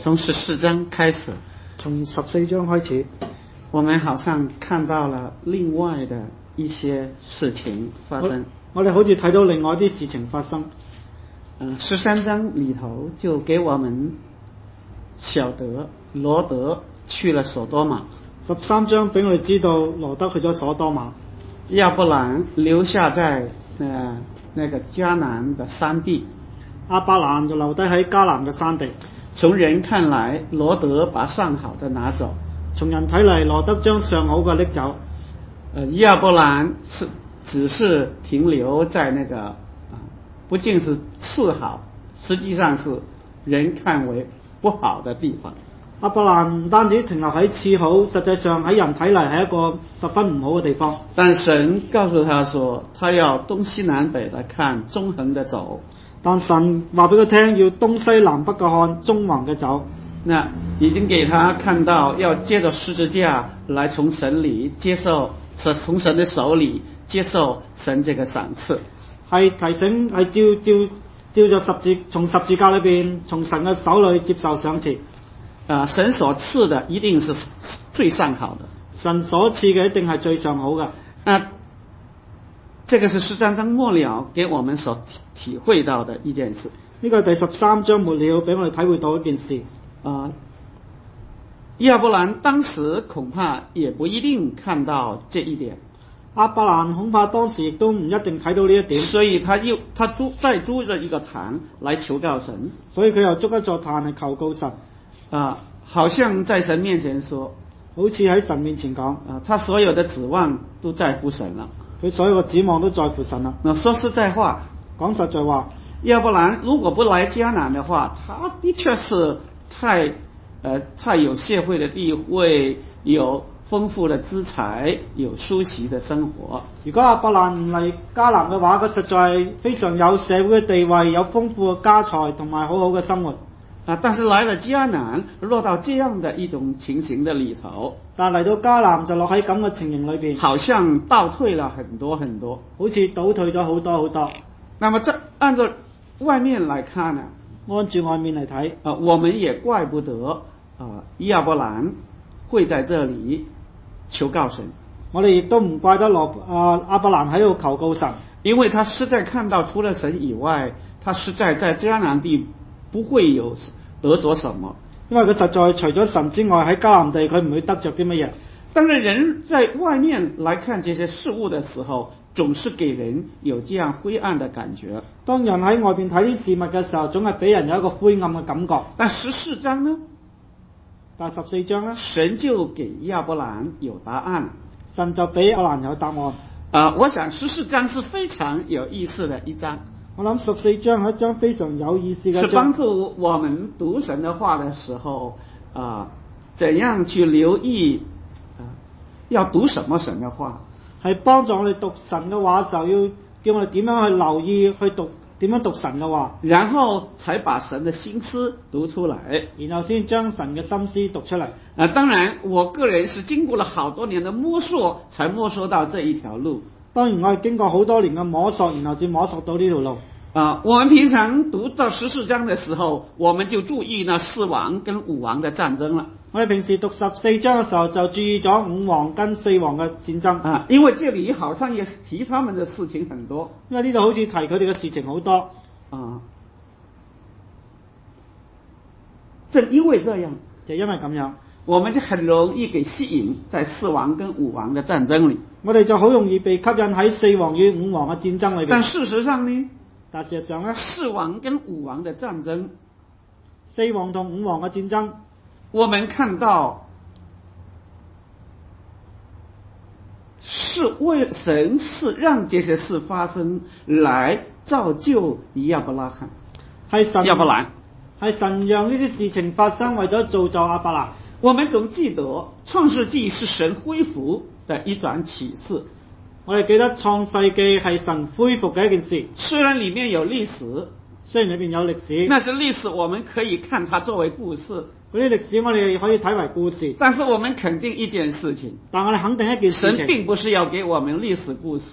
從14章開始， 從14章開始， 我們好像看到了另外的一些事情發生。 我哋好似睇到另外啲事情發生。 13章裏頭就給我們曉得羅德去了所多瑪。 13章俾我哋知道羅德去咗所多瑪， 亞伯蘭留下在那個迦南的山地， 亞伯蘭就留低喺迦南嘅山地。 從人看來，羅德把上好的拿走； 從人睇嚟，羅德將上好嘅拎走。 亞伯蘭只是停留在那個不僅是次好，實際上是人看為不好的地方。 亞伯蘭唔單止停留喺次好，實際上喺人睇嚟係一個十分唔好嘅地方。 但神告訴他說，他要東西南北的看，縱橫的走。 但神話俾佢聽，要東西南北嘅看，縱橫嘅走。 那已經給他看到，要借着十字架來從神裏接受，從神的手裏接受神這個賞賜。係提醒係照着從十字架裏邊，從神嘅手裏接受賞賜。 神所賜的一定是最上好的。 神所賜嘅一定係最上好嘅。 這個是13章末了給我們所體會到的一件事。 呢個係第13章末了俾我哋體會到一件事。 亞伯蘭當時恐怕也不一定看到這一點。 亞伯蘭恐怕當時亦都唔一定睇到呢一點。 所以他再租了一個壇來求告神。 所以佢又築一座壇嚟求告神。 好像在神面前說， 好似喺神面前講， 他所有的指望都在乎神了。 佢所有嘅指望都在乎神啦。 那說實在話， 講實在話， 亞伯蘭如果不來迦南的話，他的確是太有社會的地位，有豐富的資財，有舒適的生活。 如果亞伯蘭唔嚟迦南嘅話，佢實在非常有社會嘅地位，有豐富嘅家財同埋好好嘅生活。 但是來了迦南，落到這樣的一種情形的裏頭， 但嚟到迦南就落喺咁嘅情形裏邊， 好像倒退了很多很多， 好似倒退咗好多好多。 那麼這按照外面來看呢， 按住外面嚟睇， 我們也怪不得亞伯蘭會在這裏求告神。 我哋亦都唔怪得亞伯蘭喺度求告神， 因為他實在看到除了神以外，他實在在迦南地不會有得着什麼。 因為佢實在除咗神之外，喺迦南地佢唔會得着啲乜嘢。 當然人在外面來看這些事物的時候，總是給人有這樣灰暗的感覺。 當人喺外邊睇啲事物嘅時候，總係俾人有一個灰暗嘅感覺。 但14章呢？ 但14章呢？ 神就給亞伯蘭有答案。 神就俾亞伯蘭有答案。 我想14章是非常有意思的一章。 我諗14章係一章非常有意思嘅章， 是幫助我們讀神的話的時候，怎樣去留意，要讀什麼神的話， 係幫助我哋讀神嘅話嘅時候，要叫我哋點樣去留意去讀，點樣讀神嘅話， 然後才把神的心思讀出來， 然後先將神嘅心思讀出嚟。 當然，我個人是經過了好多年的摸索，才摸索到這一條路。 當然，我係經過好多年嘅摸索，然後至摸索到呢條路。 我們平常讀到14章的時候，我們就注意那4王跟5王的戰爭了。 我哋平時讀14章嘅時候，就注意咗5王跟4王嘅戰爭。 因為這裏好像也提他們的事情很多。 因為呢度好似提佢哋嘅事情好多。 正因為這樣， 就因為咁樣， 我們就很容易給吸引在4王跟5王的戰爭裏。 我哋就好容易被吸引喺4王與5王嘅戰爭裏邊。 但事實上呢？4王跟5王的戰爭 ，4王同5王嘅戰爭， 我們看到是為神是讓這些事發生來造就亞伯蘭，係神讓呢啲事情發生，為咗造就亞伯蘭。 我們總記得創世紀是神恢復的一段啟示。 我哋記得創世記係神恢復嘅一件事， 雖然裏面有歷史， 雖然裏面有歷史， 那是歷史，我們可以看它作為故事。 嗰啲歷史我哋可以睇為故事， 但是我們肯定一件事情， 但我哋肯定一件事情， 神並不是要給我們歷史故事，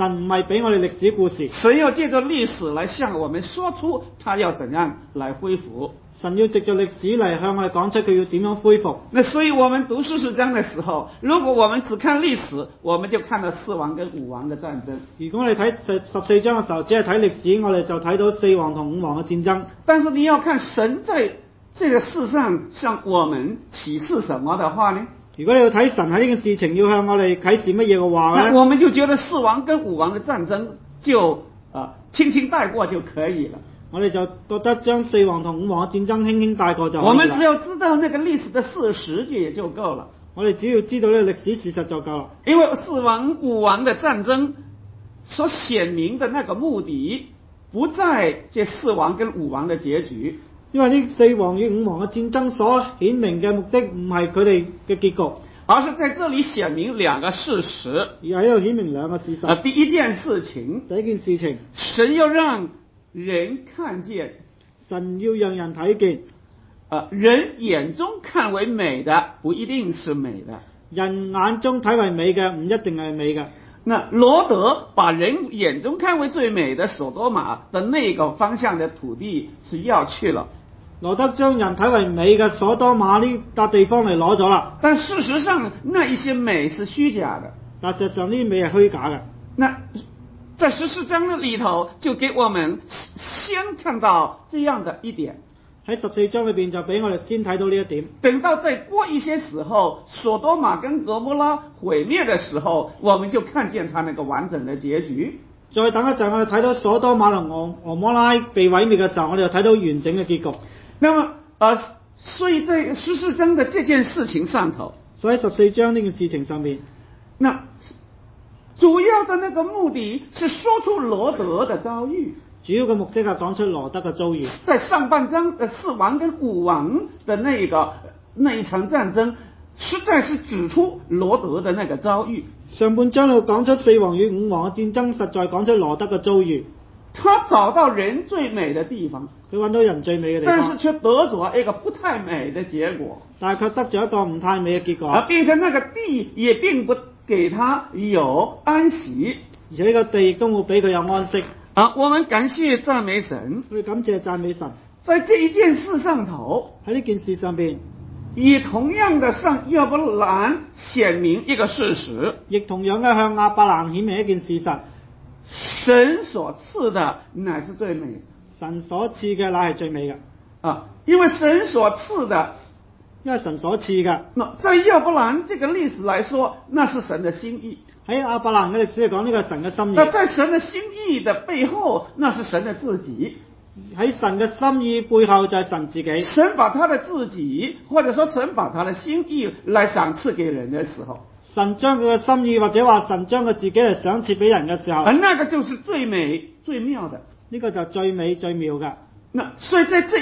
神唔係俾我哋歷史故事， 神要借着歷史來向我們說出他要怎樣來恢復。 神要藉着歷史嚟向我哋講出佢要點樣恢復。 那所以我們讀14章的時候，如果我們只看歷史，我們就看到4王跟5王的戰爭。 如果我哋睇14章嘅時候，只係睇歷史，我哋就睇到4王同5王嘅戰爭。 但是你要看神在這個世上向我們啟示什麼的話呢？ 如果你要睇神喺呢件事情要向我哋啟示乜嘢嘅話咧， 那我們就覺得4王跟5王的戰爭就輕輕帶過就可以了。 我哋就覺得將4王同5王嘅戰爭輕輕帶過就可以啦。 我們只要知道那個歷史的事實也就夠了。 我哋只要知道呢個歷史事實就夠啦。 因為4王5王的戰爭所顯明的那個目的，不在這4王跟5王的結局。 因為呢4王與5王嘅戰爭所顯明嘅目的唔係佢哋嘅結局， 而是在這裡顯明2個事實。 而喺度顯明2個事實。 第一件事情， 第一件事情， 神要讓人看見， 神要讓人睇見， 人眼中看為美的不一定是美的， 人眼中睇為美嘅唔一定係美嘅。 那羅德把人眼中看為最美的所多瑪的那個方向的土地是要去了。 羅德將人睇為美嘅所多瑪呢笪地方嚟攞咗啦， 但事實上那一些美是虛假的。 但事實上呢啲美係虛假嘅。 那在14章的裡頭就給我們先看到這樣的一點， 喺14章裏邊就俾我哋先睇到呢一點。 等到再過一些時候，所多瑪跟蛾摩拉毀滅的時候，我們就看見他那個完整的結局。 再等一陣，我哋睇到所多瑪同蛾摩拉被毀滅嘅時候，我哋就睇到完整嘅結局。 那麼所以在14章的這件事情上頭， 所以14章呢件事情上面， 那主要的那個目的是說出羅德的遭遇。 主要嘅目的係講出羅德嘅遭遇。 在上半章的4王跟5王的那一場戰爭，實在是指出羅德的那個遭遇。 上半章度講出4王與5王嘅戰爭，實在講出羅德嘅遭遇。 他找到人最美的地方， 佢揾到人最美嘅地方， 但是卻得咗一個不太美的結果。 但係卻得咗一個唔太美嘅結果。 並且那個地也並不給他有安息， 而且呢個地亦都冇俾佢有安息。 我們感謝讚美神， 我哋感謝讚美神， 在這一件事上頭， 喺呢件事上邊， 也同樣的向亞伯蘭顯明一個事實， 亦同樣嘅向亞伯蘭顯明一件事實。 神所賜的乃是最美的， 神所賜嘅乃係最美嘅。 因為神所賜的， 因為神所賜嘅。 那在亞伯蘭這個歷史來說，那是神的心意。 喺亞伯蘭嘅歷史嚟講，呢個係神嘅心意。 那在神的心意的背後，那是神的自己。 喺神嘅心意背後就係神自己。 神把他的自己，或者說神把他的心意來賞賜給人的時候， 神將佢嘅心意，或者話神將佢自己嚟賞賜俾人嘅時候， 那個就是最美最妙的。 呢個就最美最妙嘅。 那所以在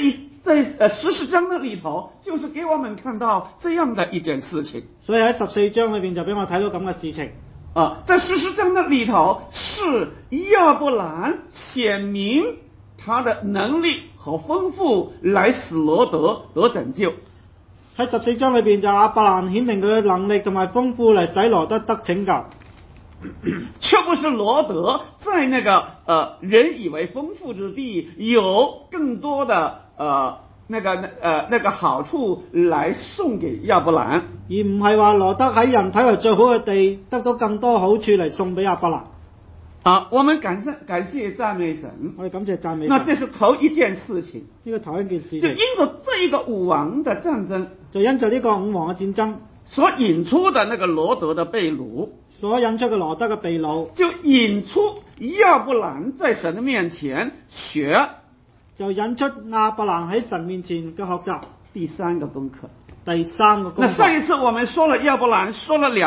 14章的裡頭，就是給我們看到這樣的一件事情。 所以喺14章裏邊就俾我睇到咁嘅事情。 在14章的裡頭，是亞伯蘭顯明他的能力和豐富，來使羅德得拯救。 喺14章裏邊就亞伯蘭顯明佢嘅能力同埋豐富，嚟使羅德得拯救， 卻不是羅德在那個人以為豐富之地有更多的那個好處來送給亞伯蘭， 而唔係話羅德喺人睇為最好嘅地得到更多好處嚟送俾亞伯蘭。 我們感謝讚美神， 我哋感謝讚美神。 那這是頭一件事情， 呢個頭一件事情， 就因着這一個5王的戰爭， 就因着呢個5王嘅戰爭所引出的那個羅德的被擄， 所引出嘅羅德嘅被擄， 就引出亞伯蘭在神的面前學， 就引出亞伯蘭喺神面前嘅學習。 第3個功課。 第3個功課。 那上一次我們說了亞伯蘭學了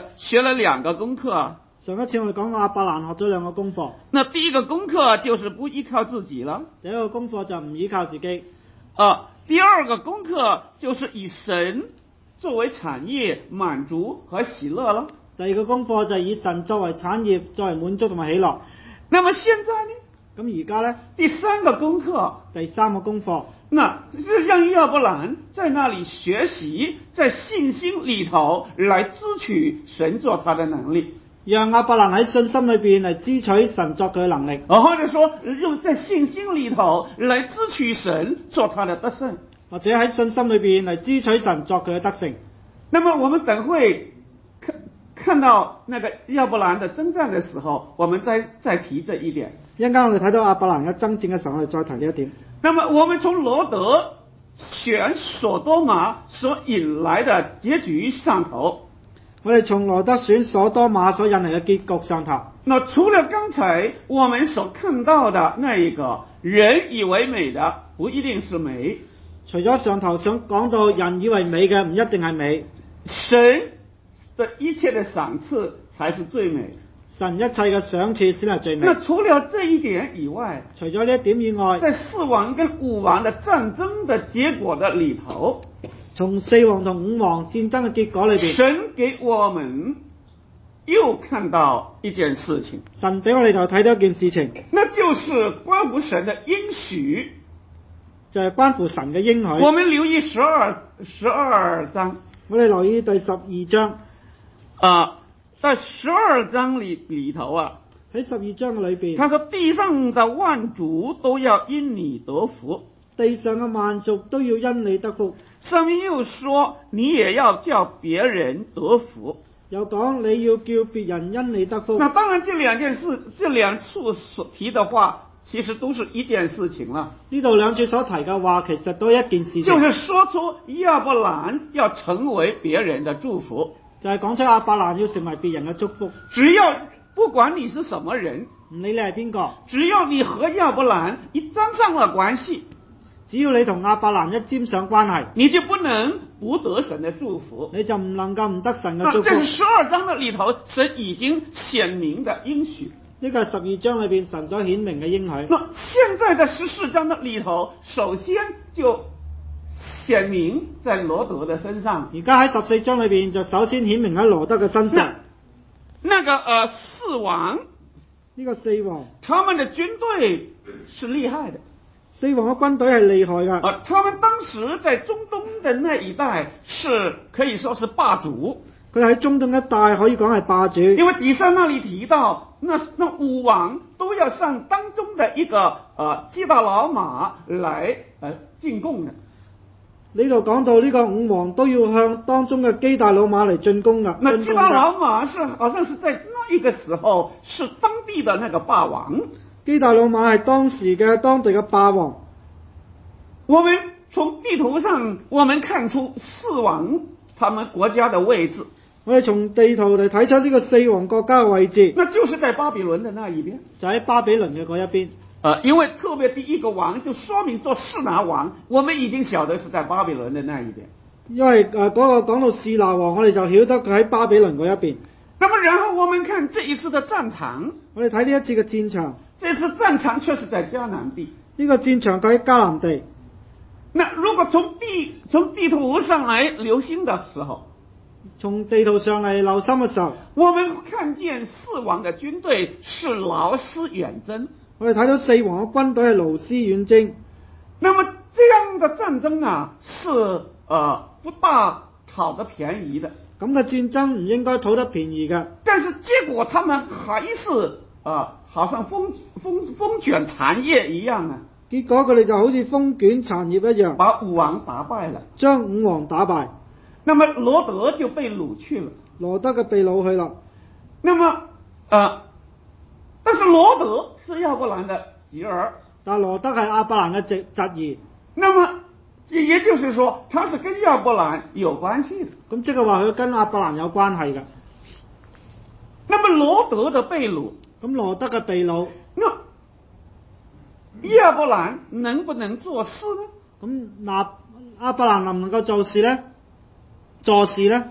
2個功課。 上一次我哋講亞伯蘭學咗2個功課。 那第一個功課就是不依靠自己了。 第一個功課就唔依靠自己。 第二個功課就是以神作為產業滿足和喜樂了。 第二個功課就係以神作為產業，作為滿足同埋喜樂。 那麼現在呢？ 咁而家呢？ 第3個功課。 第3個功課。 那是讓亞伯蘭在那裡學習，在信心裡頭來支取神做他的能力。 讓亞伯蘭喺信心裏邊嚟支取神作佢嘅能力， 或者說用在信心裏頭來支取神做他的得勝， 或者喺信心裏邊嚟支取神作佢嘅得勝。 那麼我們等會看到那個亞伯蘭的征戰的時候，我們再提這一點。 一陣間我哋睇到亞伯蘭嘅爭戰嘅時候，我哋再提呢一點。 那麼我們從羅德選所多瑪所引來的結局上頭， 我哋從羅德選所多瑪所引嚟嘅結局上頭， 那除了剛才我們所看到的那一個人以為美的不一定是美， 除咗上頭想講到人以為美嘅唔一定係美， 神的一切的賞賜才是最美， 神一切嘅賞賜先係最美。 那除了這一點以外， 除咗呢一點以外， 在四王跟五王的戰爭的結果的裏頭， 從四王同五王戰爭嘅結果裏邊， 神給我們又看到一件事情， 神俾我哋就睇到一件事情， 那就是關乎神的應許， 就係關乎神嘅應許。 我們留意十二章， 我哋留意第12章。 在12章裏頭啊， 喺12章嘅裏邊， 他說地上的萬族都要因你得福， 地上嘅萬族都要因你得福。 上面又說你也要叫別人得福， 又講你要叫別人因你得福。 那當然這兩處所提的話其實都是一件事情了。 呢度兩處所提嘅話其實都係一件事情， 就是說出亞伯蘭要成為別人的祝福， 就係講出亞伯蘭要成為別人嘅祝福。 只要不管你是什麼人， 唔理你係邊個， 只要你和亞伯蘭一沾上了關係， 只要你同亞伯蘭一沾上關係， 你就不能不得神的祝福， 你就唔能夠唔得神嘅祝福。 這是12章的裏頭神已經顯明的應許， 呢個係12章裏邊神所顯明嘅應許。 那現在的14章的裏頭，首先就顯明在羅德的身上。 而家喺14章裏邊就首先顯明喺羅德嘅身上。 那個四王， 呢個四王， 他們的軍隊是厲害的。 四王嘅軍隊係厲害噶。 他們當時在中東的那一帶是可以說是霸主。 佢喺中東一帶可以講係霸主。 因為第三那裡提到，那五王都要向當中的一個基大老馬來進貢的。呢度講到呢個五王都要向當中嘅基大老馬嚟進貢噶。 那基大老馬是好像是在那一個時候是當地的那個霸王。 基大老馬係當時嘅當地嘅霸王。 我們從地圖上我們看出四王他們國家的位置。 我哋從地圖嚟睇出呢個四王國家嘅位置， 那就是在巴比倫的那一邊， 就喺巴比倫嘅嗰一邊。 因為特別第一個王就說明做示拿王，我們已經曉得是在巴比倫的那一邊。 因為嗰個講到示拿王，我哋就曉得佢喺巴比倫嗰一邊。 那麼然後我們看這一次的戰場， 我哋睇呢一次嘅戰場， 這次戰場卻是在迦南地。 呢個戰場喺迦南地。 那如果從地圖上來留心的時候， 從地圖上嚟留心嘅時候， 我們看見四王的軍隊是勞師遠征。 我哋睇到四王嘅軍隊係勞師遠征。 那麼這樣的戰爭啊，是不大討得便宜的。 咁嘅戰爭唔應該討得便宜嘅。 但是結果他們還是好像風捲殘葉一樣啊。 結果佢哋就好似風捲殘葉一樣， 把五王打敗了， 將五王打敗。 那麼羅德就被擄去了， 羅德嘅被擄去了。 那麼但是羅德是亞伯蘭的侄兒， 但羅德係亞伯蘭嘅侄兒。 那麼也就是說，他是跟亞伯蘭有關係的。 咁即係話佢跟亞伯蘭有關係嘅。 那麼羅德的被擄， 咁羅德嘅被擄， 那亞伯蘭能不能做事呢？ 咁亞伯蘭能唔能夠做事呢？做事呢？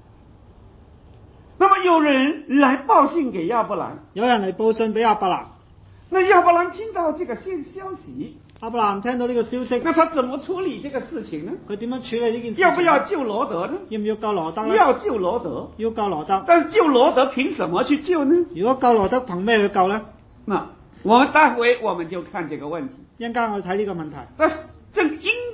那麼有人來報信給亞伯蘭， 有人嚟報信俾亞伯蘭。 那亞伯蘭聽到這個消息， 亞伯蘭聽到呢個消息， 那他怎麼處理這個事情呢？ 佢點樣處理呢件事情？ 要不要救羅德呢？ 要唔要救羅德呢？ 要救羅德， 要救羅德。 但是救羅德憑什麼去救呢？ 如果救羅德憑咩去救呢？ 那我們待會我們就看這個問題。 一陣間我睇呢個問題。 但是正因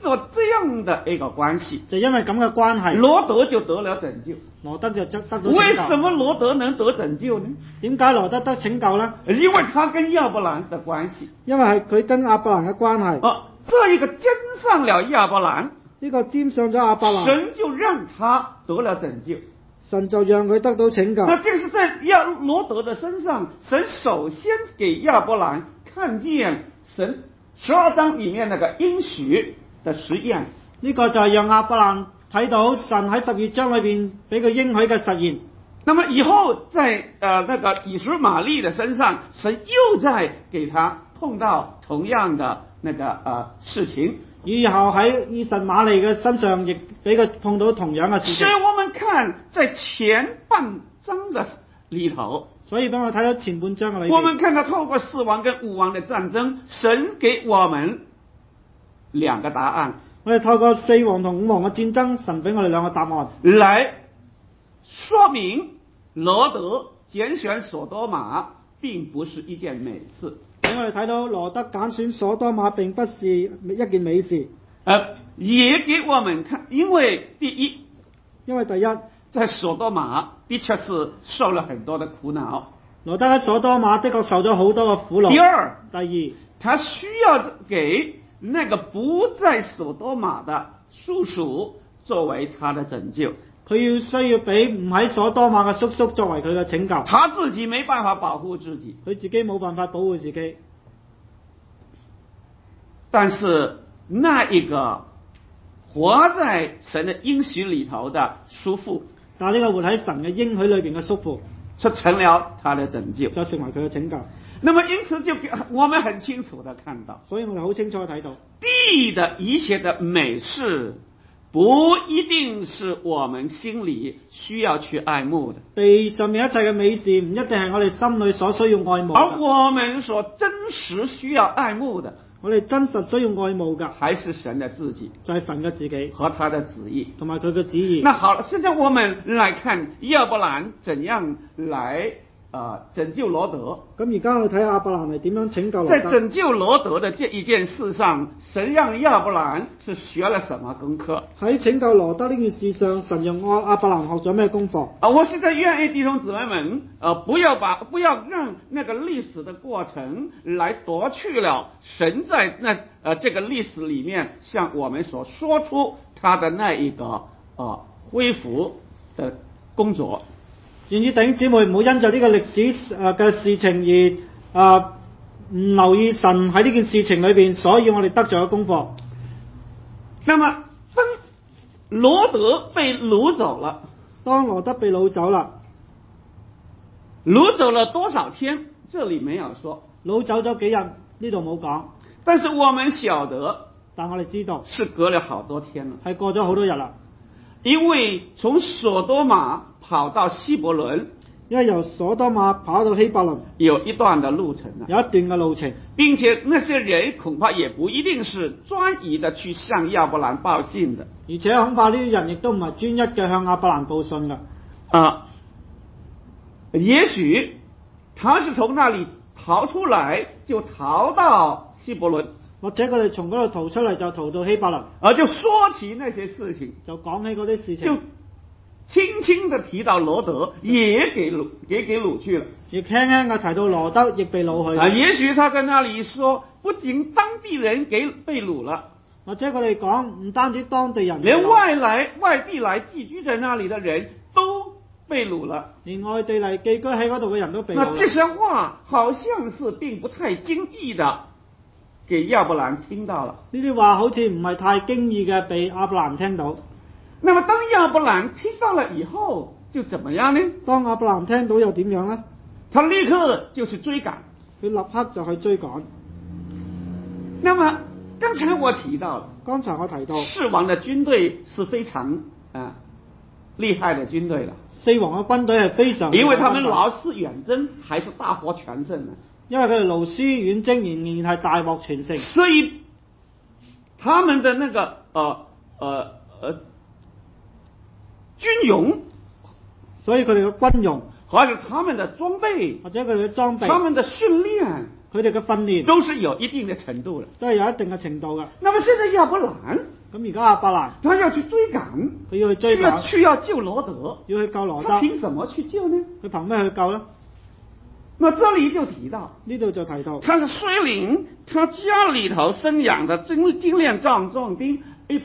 着这样的一个关系， 就因為咁嘅關係， 羅德就得了拯救。 羅德就得到拯救。 為什麼羅德能得拯救呢？ 點解羅德得拯救呢？ 因為他跟亞伯蘭的關係。 因為係佢跟亞伯蘭嘅關係。 這一個沾上了亞伯蘭， 呢個沾上咗亞伯蘭， 神就讓他得了拯救。 神就讓佢得到拯救。 那這是在羅德的身上，神首先給亞伯蘭看見神12章裡面那個應許的實驗。 呢個就係讓亞伯蘭睇到神喺12章裏邊俾佢應許嘅實現。 那麼以後在那個以實瑪利的身上，神又再給他碰到同樣的那個事情。 以後喺以實瑪利嘅身上，亦俾佢碰到同樣嘅事情。 所以我們看在前半章的裡頭， 所以俾我睇到前半章嘅裏邊， 我們看到透過4王跟5王的戰爭，神給我們兩個答案。 我哋透過4王同5王嘅戰爭，神俾我哋兩個答案， 來說明羅德揀選所多瑪並不是一件美事。 俾我哋睇到羅德揀選所多瑪並不是一件美事。 也給我們看，因為第一， 在所多瑪的確是受了很多的苦惱。 羅德喺所多瑪的確受咗好多嘅苦惱。第二， 他需要給那個不在所多瑪的叔叔作為他的拯救。 佢需要俾唔喺所多瑪嘅叔叔作為佢嘅拯救。 他自己沒辦法保護自己， 佢自己冇辦法保護自己。 但是那一個活在神的應許裏頭的叔父， 但係呢個活喺神嘅應許裏邊嘅叔父， 就成了他的拯救， 就成為佢嘅拯救。 那麼因此就我們很清楚地看到， 所以我哋好清楚睇到地的一切的美事不一定是我們心裏需要去愛慕的， 地上面一切嘅美事唔一定係我哋心裏所需要愛慕的， 而我們所真實需要愛慕的， 我哋真實需要愛慕嘅， 還是神的自己， 就係神嘅自己和他的旨意， 同埋佢嘅旨意。 那好了，現在我們來看亞伯蘭怎樣來拯救羅德。 咁而家我哋睇亞伯蘭係點樣拯救羅德。 在拯救羅德的這一件事上，神讓亞伯蘭是學了什麼功課？ 喺拯救羅德呢件事上，神讓亞伯蘭學咗咩功課？ 我現在願意弟兄姊妹們，不要讓那個歷史的過程來奪去了神在這個歷史裡面向我們所說出他的那一個恢復的工作。 願意弟兄姊妹唔好因就呢個歷史嘅事情而唔留意神喺呢件事情裏邊，所以我哋得咗嘅功課。 那麼當羅德被擄走了， 當羅德被擄走啦， 擄走了多少天？這裡沒有說。 擄走咗幾日？呢度冇講。 但是我們曉得， 但我哋知道是隔了好多天了， 係過咗好多日啦。 因為從所多瑪跑到希伯倫， 因為由所多瑪跑到希伯倫有一段的路程， 有一段嘅路程， 並且那些人恐怕也不一定是專一的去向亞伯蘭報信的， 而且恐怕呢啲人亦都唔係專一嘅向亞伯蘭報信嘅。 也許他是從那裡逃出來，就逃到希伯倫， 或者佢哋從嗰度逃出嚟就逃到希伯倫， 就說起那些事情， 就講起嗰啲事情， 就輕輕地提到羅德，也給擄去了， 亦輕輕嘅提到羅德，亦被擄去。 也許他在那裡說，不僅當地人被擄了， 或者佢哋講唔單止當地人， 連外地來寄居在那裡的人都被擄了， 連外地嚟寄居喺嗰度嘅人都被擄。 那這些話好像是並不太經意的給亞伯蘭聽到了。 呢啲話好似唔係太經意嘅被亞伯蘭聽到。 那麼當亞伯蘭聽到了以後，就怎麼樣呢？ 當亞伯蘭聽到又點樣呢？ 他立刻就去追趕， 佢立刻就去追趕。 那麼剛才我提到了，4王的軍隊是非常厲害的軍隊了。 4王嘅軍隊係非常厲害， 因為他們勞師遠征，還是大獲全勝的。 因為佢哋勞師遠征，仍然係大獲全勝。 所以他們的那個軍容， 所以佢哋嘅軍容， 或者他們的裝備， 或者佢哋嘅裝備， 他們的訓練， 佢哋嘅訓練都是有一定的程度的， 都係有一定嘅程度嘅。 那麼現在亞伯蘭咁而家亞伯蘭他要去追趕， 佢要去追趕， 去要救羅德， 要去救羅德， 他憑什麼去救呢？ 佢憑咩去救呢？ 那這裡就提到， 呢度就提到， 他是率領他家裡頭生養的精練壯丁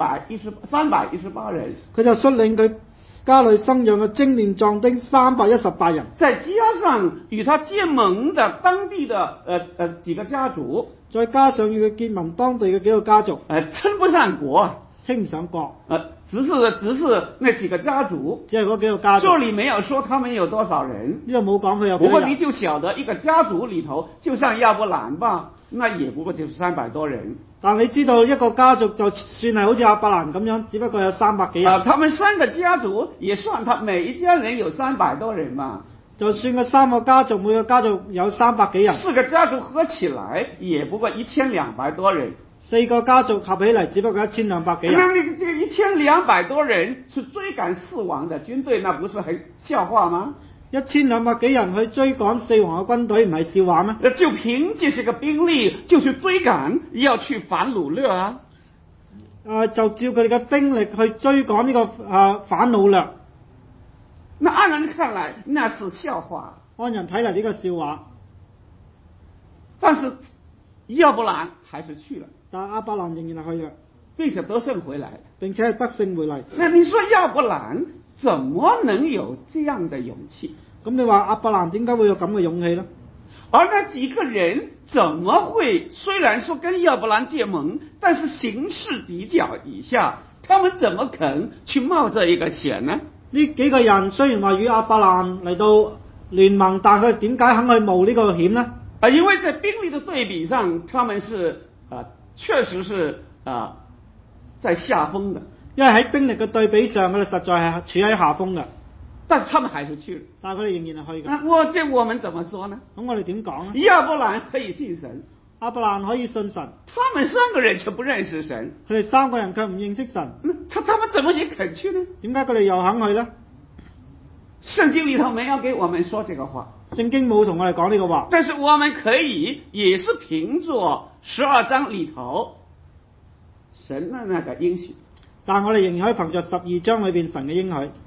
318人， 佢就率領佢家裏生養嘅精練壯丁318人， 再加上與他結盟的當地的幾個家族， 再加上與佢結盟當地嘅幾個家族， 稱不上國， 稱唔上國， 只是那幾個家族， 只係嗰幾個家族。 這裡沒有說他們有多少人， 呢度冇講佢有幾不過多人。 你就曉得一個家族裡頭，就像亞伯蘭吧，那也不過就是300多人。 但你知道一個家族就算係好似亞伯蘭咁樣，只不過有300幾人。 他們3個家族也算他每一家人有300多人嘛。 就算個3個家族，每個家族有300幾人。 4個家族合起來也不過1200多人。 4個家族合起嚟只不過1200幾人。 那這個1200多人去追趕4王的軍隊，那不是很笑話嗎 ？1200幾人去追趕4王嘅軍隊，唔係笑話咩？ 就憑這些個兵力就去追趕，要去反擄掠啊！ 就照佢哋嘅兵力去追趕呢個反擄掠。 那按人看來，那是笑話。 按人睇嚟呢個笑話， 但是亞伯蘭還是去了。 但亞伯蘭仍然係去嘅， 並且得勝回來， 並且係得勝回嚟。 那你說亞伯蘭怎麼能有這樣的勇氣？ 咁你話亞伯蘭點解會有咁嘅勇氣呢？ 而那幾個人怎麼會雖然說跟亞伯蘭結盟，但是形勢比較以下，他們怎麼肯去冒這一個險呢？ 呢幾個人雖然話與亞伯蘭嚟到聯盟，但佢點解肯去冒呢個險呢？ 因為在兵力的對比上，他們是確實是在下風的。 因為喺兵力嘅對比上，佢哋實在係處喺下風嘅。 但是他們還是去了。 但係佢哋仍然係去嘅。 我們怎麼說呢？ 咁我哋點講呢？ 亞伯蘭可以信神， 亞伯蘭可以信神， 他們3個人卻不認識神。 佢哋3個人卻唔認識神。 他們怎麼也肯去呢？ 點解佢哋又肯去呢？ 聖經裡頭沒有給我們說這個話， 聖經冇同我哋講呢個話。 但是我們可以也是憑着12章裡頭神的那個應許， 但我哋仍然可以憑着12章裏邊神嘅應許，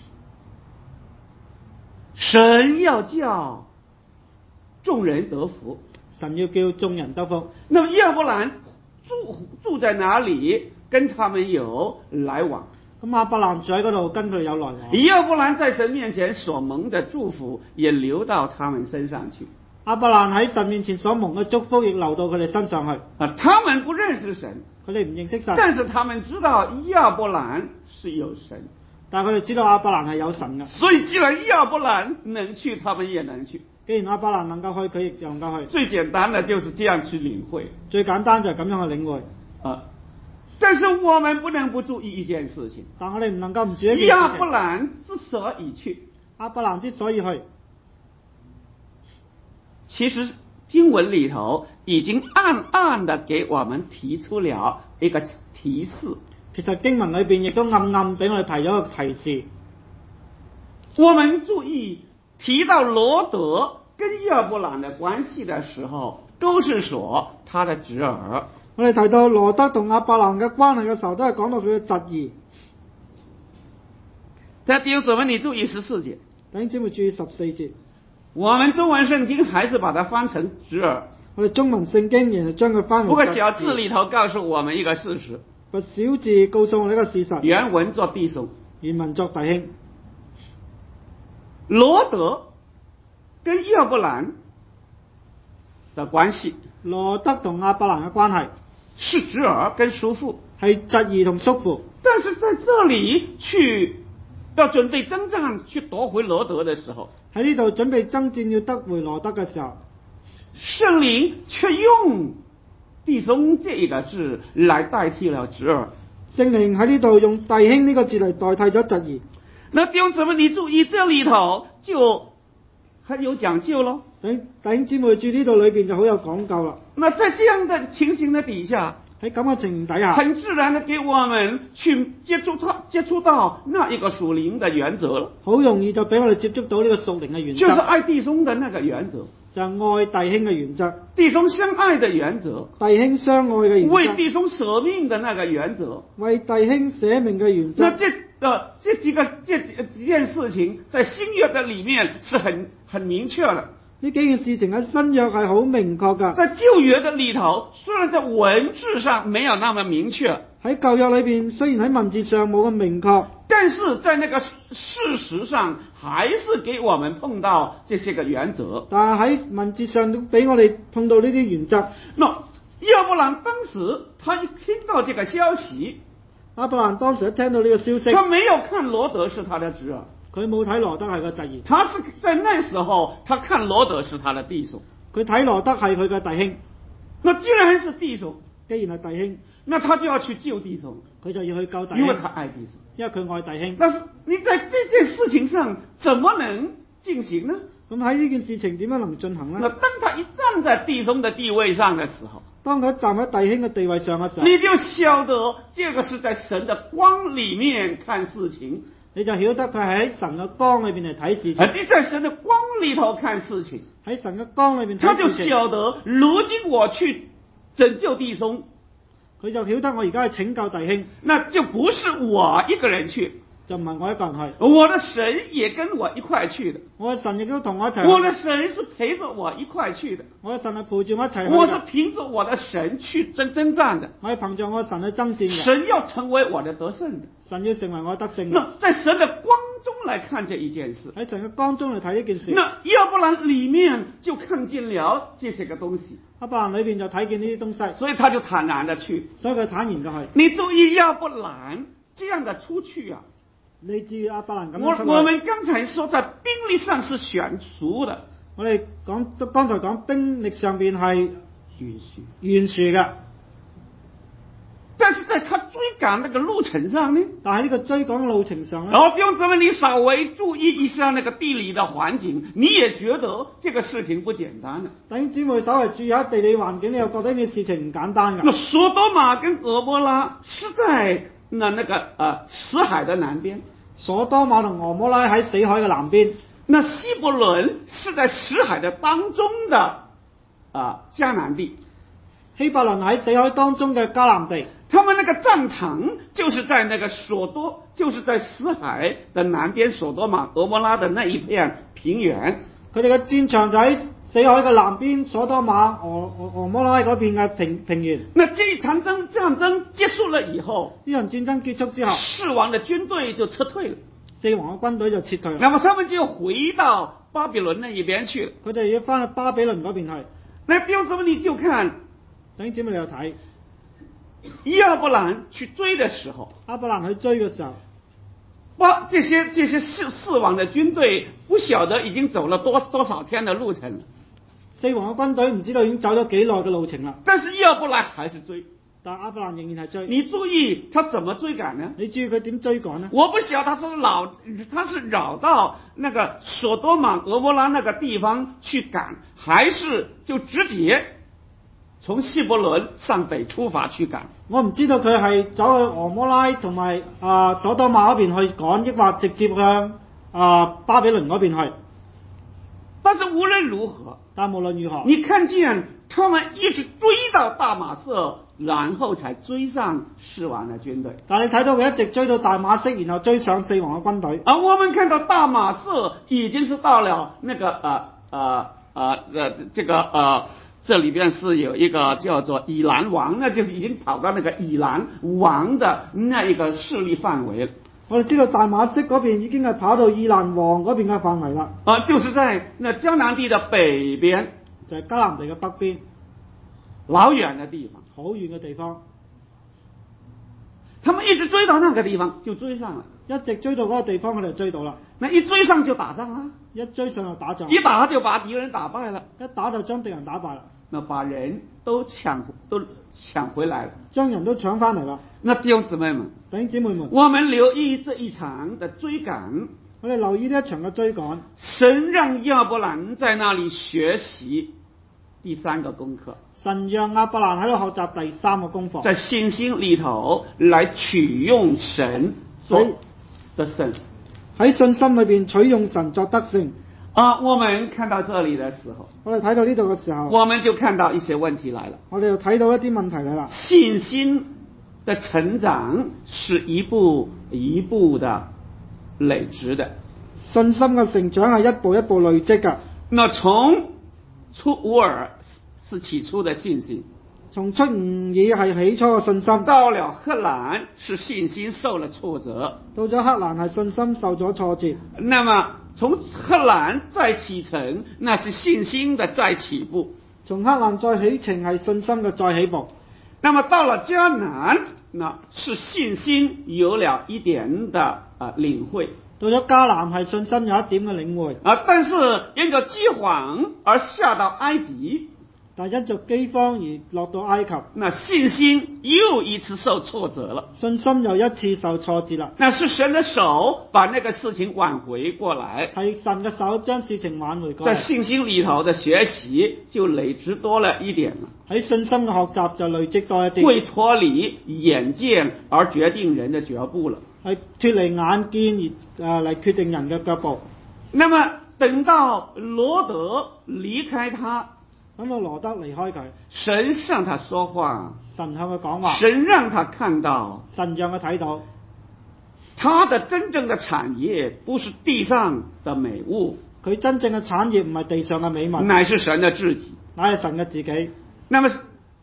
神要叫眾人得福， 神要叫眾人得福。 那麼亞伯蘭住在哪裡，跟他們有來往。 咁亞伯蘭住喺嗰度，跟佢哋有來往。 亞伯蘭在神面前所蒙的祝福也流到他們身上去。 亞伯蘭喺神面前所蒙嘅祝福亦流到佢哋身上去。 他們不認識神， 佢哋唔認識神， 但是他們知道亞伯蘭是有神， 但係佢哋知道亞伯蘭係有神嘅。 所以既然亞伯蘭能去，他們也能去。 既然亞伯蘭能夠去，佢亦就能夠去。 最簡單的就是這樣去領會。 最簡單就係咁樣去領會。 但是我們不能不注意一件事情。 但我哋唔能夠唔注意一件事情。 亞伯蘭之所以去， 亞伯蘭之所以去， 其實經文裡頭已經暗暗地給我們提出了一個提示。 其實經文裏邊亦都暗暗俾我哋提咗一個提示。 我們注意提到羅德跟亞伯蘭的關係的時候，都是說他的侄兒。 我哋提到羅德同亞伯蘭嘅關係嘅時候，都係講到佢嘅侄兒。 弟兄姊妹，你注意14節。 弟兄姊妹注意14節。 我們中文聖經還是把它翻成侄兒。 我哋中文聖經仍然將佢翻為侄兒。 不過小字裡頭告訴我們一個事實。 個小字告訴我哋一個事實。 原文作弟兄， 原文作弟兄。 羅德跟亞伯蘭的關係。 羅德同亞伯蘭嘅關係是侄兒跟叔父， 係侄兒同叔父。 但是在這裡去要準備征戰去奪回羅德的時候， 喺呢度準備征戰要得回羅德嘅時候， 聖靈卻用弟兄這一個字來代替了侄兒。 聖靈喺呢度用弟兄呢個字嚟代替咗侄兒。 那弟兄姊妹，你注意這裡頭就很有講究咯。 弟兄姊妹住呢度裏邊就好有講究啦。 那在這樣的情形的底下， 喺咁嘅情形底下， 很自然的給我們去接觸到那一個屬靈的原則了。 好容易就俾我哋接觸到呢個屬靈嘅原則， 就是愛弟兄的那個原則。 就係愛弟兄嘅原則， 弟兄相愛的原則， 弟兄相愛嘅原則， 為弟兄捨命的那個原則。 為弟兄捨命嘅原則。 那這幾件事情，在新約的裡面是很明確的。 呢幾件事情喺新約係好明確㗎。 在舊約的裡頭，雖然在文字上沒有那麼明確， 喺舊約裏邊雖然喺文字上冇咁明確， 但是在那個事實上，還是給我們碰到這些個原則。 但係喺文字上都俾我哋碰到呢啲原則。 那亞伯蘭當時他一聽到這個消息， 亞伯蘭當時一聽到呢個消息， 他沒有看羅德是他的侄兒， 佢冇睇羅德係個侄兒， 他是在那時候，他看羅德是他的弟兄。 佢睇羅德係佢嘅弟兄。 那既然是弟兄， 既然係弟兄， 那他就要去救弟兄， 佢就要去救弟兄， 因為他愛弟兄， 因為佢愛弟兄。 但是你在這件事情上怎麼能進行呢？ 咁喺呢件事情點樣能進行呢？ 那當他一站在弟兄的地位上的時候， 當佢站喺弟兄嘅地位上嘅時候， 你就曉得這個是在神的光裡面看事情， 你就曉得佢係喺神嘅光裏邊嚟睇事情。 就在神的光裡頭看事情， 喺神嘅光裏邊他就睇事情。 曉得如今我去拯救弟兄， 佢就曉得我而家去拯救弟兄， 那就不是我一個人去， 就唔係我一個人去， 我的神也跟我一塊去的， 我嘅神亦都同我一齊去。 我的神是陪着我一塊去的， 我嘅神係陪住我一齊去嘅。 我是憑着我的神去征戰的， 我係憑着我嘅神去爭戰嘅。 神要成為我的得勝的。 神要成為我得勝嘅。 那在神的光中來看這一件事， 喺神嘅光中嚟睇呢件事。 那亞伯蘭裡面就看見了這些個東西， 亞伯蘭裏邊就睇見呢啲東西， 所以他就坦然的去。 所以佢坦然就去。 你注意亞伯蘭這樣的出去啊， 你至於亞伯蘭咁樣出去。 我們剛才說在兵力上是懸殊的， 我哋剛才講兵力上邊係懸殊嘅， 但是在他追趕那個路程上呢？ 但係呢個追趕路程上咧， 然後弟兄姊妹，你稍微注意一下那個地理的環境，你也覺得這個事情不簡單的。 弟兄姊妹稍微注意下地理環境，你又覺得呢件事情唔簡單㗎。 那索多瑪跟俄摩拉是在那個死海的南邊， 所多瑪同俄摩拉喺死海嘅南邊， 那希伯倫是在死海的當中的迦南地， 希伯倫喺死海當中嘅迦南地。 他們那個戰場就是在那個就是在死海的南邊，索多瑪、俄摩拉的那一片平原。 佢哋嘅戰場就喺死海嘅南邊，所多瑪、俄摩拉嗰邊嘅平原。 那這一場戰爭結束了以後， 呢場戰爭結束之後， 四王的軍隊就撤退了， 四王嘅軍隊就撤退了。 那麼他們就回到巴比倫那一邊去了。 佢哋要翻去巴比倫嗰邊去。 那弟兄姊妹，你就看， 弟兄姊妹你又睇。 亞伯蘭去追的時候， 亞伯蘭去追嘅時候， 這些四王的軍隊不曉得已經走了多少天的路程了。 四王嘅軍隊唔知道已經走咗幾耐嘅路程啦。 但是亞伯蘭還是追， 但亞伯蘭仍然係追。 你注意他怎麼追趕呢？ 你注意佢點追趕呢？ 我不曉得他是繞到那個索多瑪、俄摩拉那個地方去趕，還是就直接從希伯倫向北出發去趕。 我唔知道佢係走去俄摩拉同埋所多瑪嗰邊去趕，抑或直接向巴比倫嗰邊去。 但是無論如何， 但無論如何， 你看見他們一直追到大馬色，然後才追上四王的軍隊。 但你睇到佢一直追到大馬色，然後追上四王嘅軍隊。 而我們看到大馬色已經是到了那個這裏邊是有一個叫做以蘭王，那就是已經跑到那個以蘭王的那一個勢力範圍了。 我哋知道大馬色嗰邊已經係跑到以蘭王嗰邊嘅範圍啦。 就是在那迦南地的北邊， 就係迦南地嘅北邊， 老遠的地方， 好遠嘅地方。 他們一直追到那個地方就追上了， 一直追到嗰個地方，佢哋追到啦。 那一追上就打仗啦， 一追上就打仗， 一打就把敵人打敗了， 一打就將敵人打敗啦。 那把人都搶回來了， 將人都搶翻嚟啦。 那弟兄姊妹們， 弟兄姊妹們， 我們留意這一場的追趕， 我哋留意呢一場嘅追趕。 神讓亞伯蘭在那裡學習第三個功課， 神讓亞伯蘭喺度學習第三個功課， 在信心裡頭來取用神作得勝， 喺信心裏邊取用神作得勝。 我们看到这里的时候， 我哋睇到呢度嘅時候， 我們就看到一些問題來了。 我哋又睇到一啲問題嚟啦。 信心的成長是一步一步的累積的。 信心嘅成長係一步一步累積嘅。 那從出烏爾是起初的信心， 從出吾爾係起初嘅信心， 到了荷蘭是信心受了挫折， 到咗克蘭係信心受咗挫折。 那麼從荷蘭再啟程，那是信心的再起步。 從克蘭再起程係信心嘅再起步。 那麼到了迦南，那是信心有了一點的領會。 到咗迦南係信心有一點嘅領會。 但是因着饑荒而下到埃及， 但因着饑荒而落到埃及， 那信心又一次受挫折了。 信心又一次受挫折啦。 那是神的手把那個事情挽回過來， 係神嘅手將事情挽回過來。 在信心裏頭的學習就累積多了一點了。 喺信心嘅學習就累積多一啲。 會脫離眼見而決定人的腳步了。 係脫離眼見而嚟決定人嘅腳步。 那麼等到羅德離開他， 咁到羅德離開佢， 神向他說話， 神向佢講話， 神讓他看到， 神讓佢睇到， 他的真正的產業不是地上的美物， 佢真正嘅產業唔係地上嘅美物， 乃是神的自己， 乃係神嘅自己。 那麼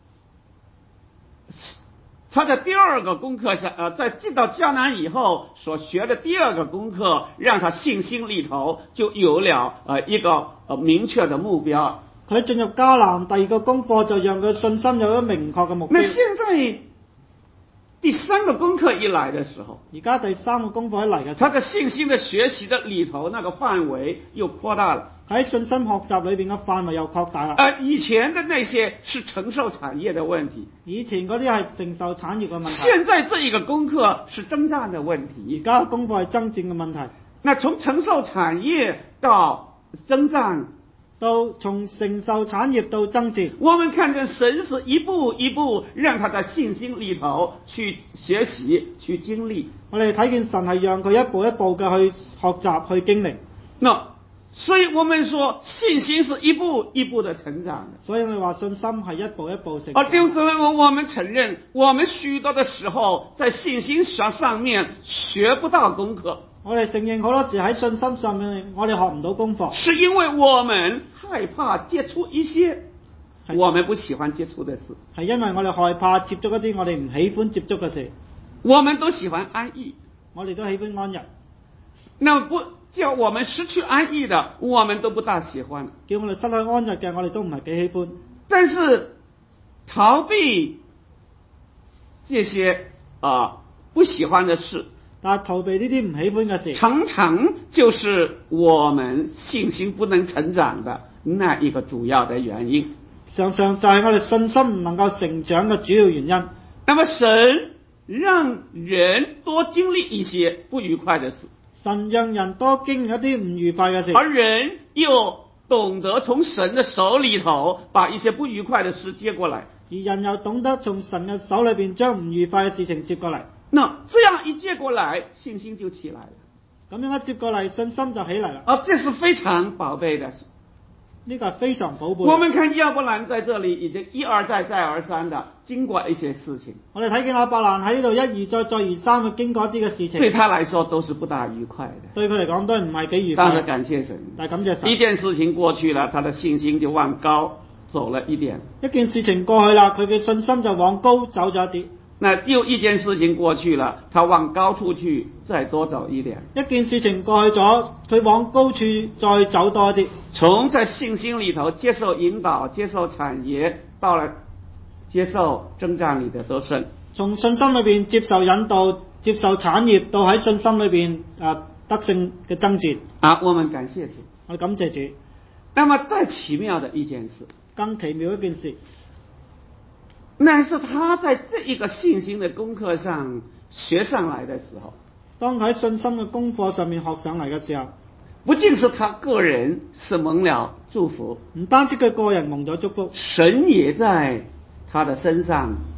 他的第二個功課是在進到迦南以後所學的第二個功課，讓他信心裏頭就有了一個明確的目標。 佢進入迦南第二個功課就讓佢信心有咗明確嘅目標。 那現在第三個功課一來的時候， 而家第三個功課一嚟嘅時候， 他的信心的學習的裏頭那個範圍又擴大了。 喺信心學習裏邊嘅範圍又擴大啦。 以前的那些是承受產業的問題， 以前嗰啲係承受產業嘅問題。 現在這一個功課是征戰的問題。 而家嘅功課係爭戰嘅問題。 那從承受產業到征戰， 到從承受產業到爭戰， 我們看見神是一步一步讓他在信心裏頭去學習去經歷。 我哋睇見神係讓佢一步一步嘅去學習去經歷。 所以我們說信心是一步一步的成長的。 所以我哋話信心係一步一步成長。 弟兄姊妹，我們承認我們許多的時候在信心上面學不到功課。 我哋承認好多時喺信心上面我哋學唔到功課， 是因為我們害怕接觸一些我們不喜歡接觸的事。 係因為我哋害怕接觸一啲我哋唔喜歡接觸嘅事。 我們都喜歡安逸， 我哋都喜歡安逸。 那麼不叫我們失去安逸的，我們都不大喜歡。 叫我哋失去安逸嘅，我哋都唔係幾喜歡。 但是逃避這些不喜歡的事， 但係逃避呢啲唔喜歡嘅事， 常常就是我們信心不能成長的那一個主要的原因。 常常就係我哋信心唔能夠成長嘅主要原因。 那麼神讓人多經歷一些不愉快的事， 神讓人多經歷一啲唔愉快嘅事， 而人又懂得從神的手裏頭把一些不愉快的事接過來， 而人又懂得從神嘅手裏邊將唔愉快嘅事情接過嚟。 那這樣一接過來，信心就起來了。 咁樣一接過嚟，信心就起嚟啦。 這是非常寶貝的事。 呢個係非常寶貝。 我們看亞伯蘭在這裏已經一而再再而三的經過一些事情。 我哋睇見亞伯蘭喺呢度一而再再而三嘅經過一啲嘅事情， 對他來說都是不大愉快的。 對佢嚟講都唔係幾愉快。 但是感謝神， 但係感謝神。 一件事情過去了，他的信心就往高走了一點。 一件事情過去啦，佢嘅信心就往高走咗一啲。 那又一件事情過去了，他往高處去再多走一點。 一件事情過去咗，佢往高處再走多一啲。 從在信心裏頭接受引導、接受產業，到了接受征戰裏的得勝。 從信心裏邊接受引導、接受產業，到喺信心裏邊得勝嘅爭戰。 我們感謝主， 我感謝主。 那麼再奇妙的一件事， 更奇妙一件事， 那是他在這一個信心的功課上學上來的時候， 當喺信心嘅功課上面學上嚟嘅時候， 不僅是他個人是蒙了祝福， 唔單止佢個人蒙咗祝福， 神也在他的身上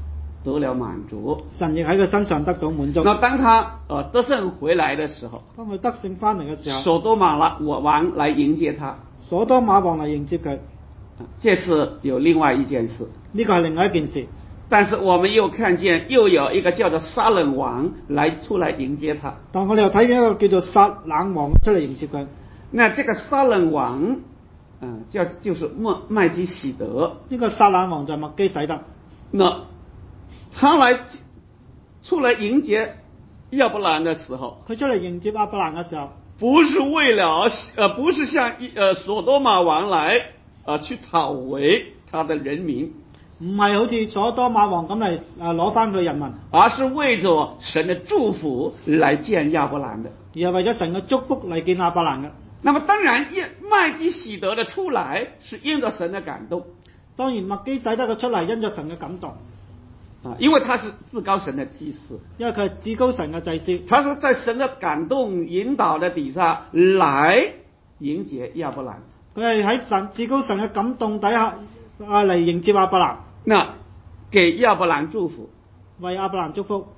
得了滿足。 神亦喺佢身上得到滿足。 那當他得勝回來的時候， 當佢得勝翻嚟嘅時候， 所多瑪王來迎接他， 所多瑪王嚟迎接佢， 這是有另外一件事。 呢個係另外一件事。 但是我們又看見又有一個叫做撒冷王出來迎接他。 但我哋又睇見一個叫做撒冷王出嚟迎接佢。 那這個撒冷王，就是麥基洗德。 呢個撒冷王就係麥基洗德。 那他出來迎接亞伯蘭的時候， 佢出嚟迎接亞伯蘭嘅時候， 不是為了不是像所多瑪王來去討回他的人民。 唔係好似所多瑪王咁嚟攞翻佢人民， 而是為着神的祝福來見亞伯蘭的， 而係為咗神嘅祝福嚟見亞伯蘭嘅。 那麼當然麥基洗德的出來是因着神的感動， 當然麥基洗德嘅出嚟因着神嘅感動， 因為他是至高神的祭司， 因為佢係至高神嘅祭司， 他是在神的感動引導的底下來迎接亞伯蘭， 佢係喺至高神嘅感動底下嚟迎接亞伯蘭。 那給亞伯蘭祝福， 為亞伯蘭祝福。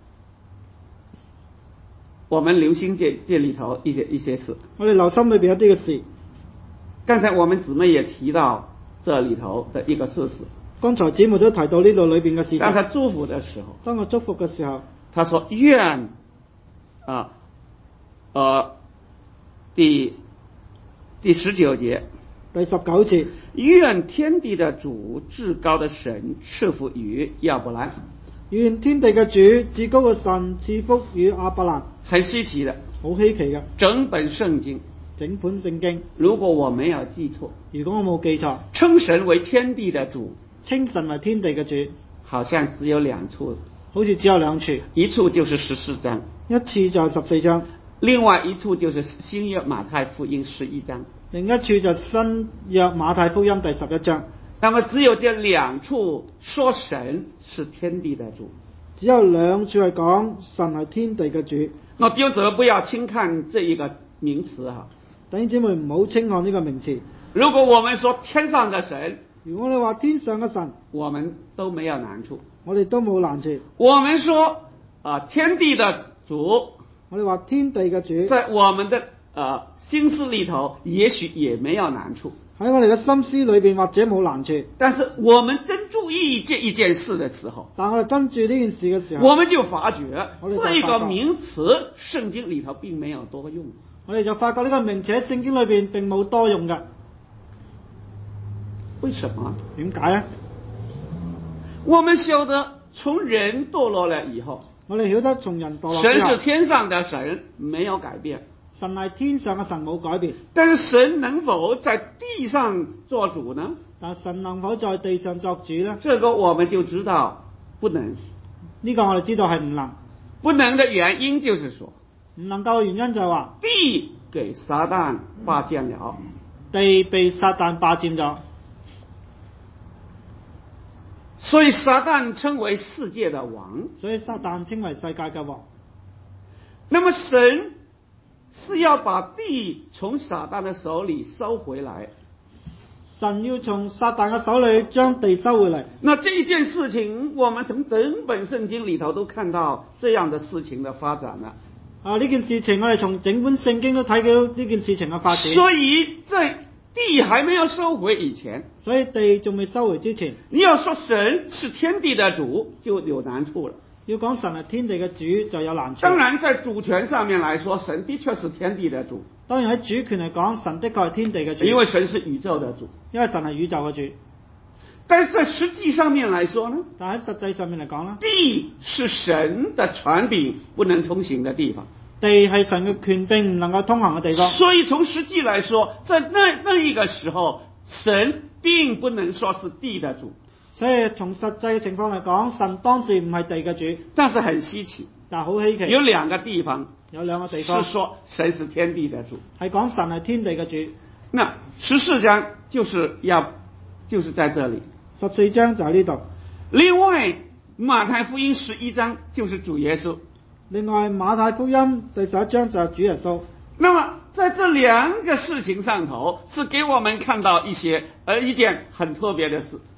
我們留心這裏頭一些事。 我哋留心裏邊有啲嘅事。 剛才我們姊妹也提到這裏頭的一個事實。 剛才姊妹都提到呢度裏邊嘅事實。 當他祝福的時候， 當我祝福嘅時候， 他說願第19節。 第19節， 願天地的主至高的神賜福於亞伯蘭。 願天地嘅主至高嘅神賜福於亞伯蘭。 很稀奇的， 好稀奇嘅。 整本聖經，如果我沒有記錯， 如果我冇記錯， 稱神為天地的主， 稱神為天地嘅主， 好像只有兩處， 好似只有兩處， 一處就是14章， 一次就係14章， 另外一處就是新約馬太福音11章， 另一處就新約馬太福音第11章。 那麼只有這兩處說神是天地的主， 只有兩處係講神係天地嘅主。 那弟兄姊妹不要輕看這一個名詞啊！ 弟兄姊妹唔好輕看呢個名詞。 如果我們說天上的神， 如果你話天上嘅神， 我們都沒有難處。 我哋都冇難處。 我們說天地的主， 我哋話天地嘅主， 在我們的心思裏頭，也許也沒有難處。 喺我哋嘅心思裏邊或者冇難處。 但是我們真注意這一件事的時候， 但我哋真注意呢件事嘅時候， 我們就發覺這個名詞聖經裏頭並沒有多用。 我哋就發覺呢個名詞喺聖經裏邊並冇多用嘅。 為什麼？ 點解呢？ 我們曉得從人墮落了以後， 我哋曉得從人墮落之後， 神是天上的神，沒有改變。 神係天上嘅神，冇改變。 但是神能否在地上做主呢？ 但神能否在地上作主呢？ 這個我們就知道不能。 呢個我哋知道係唔能。 不能的原因就是說， 唔能夠嘅原因就係話地給撒旦霸佔了， 地被撒旦霸佔咗， 所以撒旦稱為世界的王。 所以撒旦稱為世界嘅王。 那麼神是要把地從撒旦的手裏收回來， 神要從撒旦嘅手裏將地收回嚟。 那這一件事情，我們從整本聖經裏頭都看到這樣的事情的發展了。 呢件事情我哋從整本聖經都睇到呢件事情嘅發展。 所以在地還沒有收回以前， 所以地仲未收回之前， 你要說神是天地的主，就有難處了。 要講神係天地嘅主就有難處。 當然在主權上面來說，神的確是天地的主。 當然喺主權嚟講，神的確係天地嘅主。 因為神是宇宙的主。 因為神係宇宙嘅主。 但是在實際上面來說呢？ 但喺實際上面嚟講呢， 地是神的權柄不能通行的地方。 地係神嘅權柄唔能夠通行嘅地方。 所以從實際來說，在那一個時候，神並不能說是地的主。 所以從實際嘅情況嚟講，神當時唔係地嘅主。 但是很稀奇， 但係好稀奇。 有兩個地方是說神是天地的主， 係講神係天地嘅主。 那14章就是在這裡 ，14章就喺呢度。 另外馬太福音11章就是主耶穌。 另外馬太福音第11章就係主耶穌。 那麼在這兩個事情上頭，是給我們看到一件很特別的事。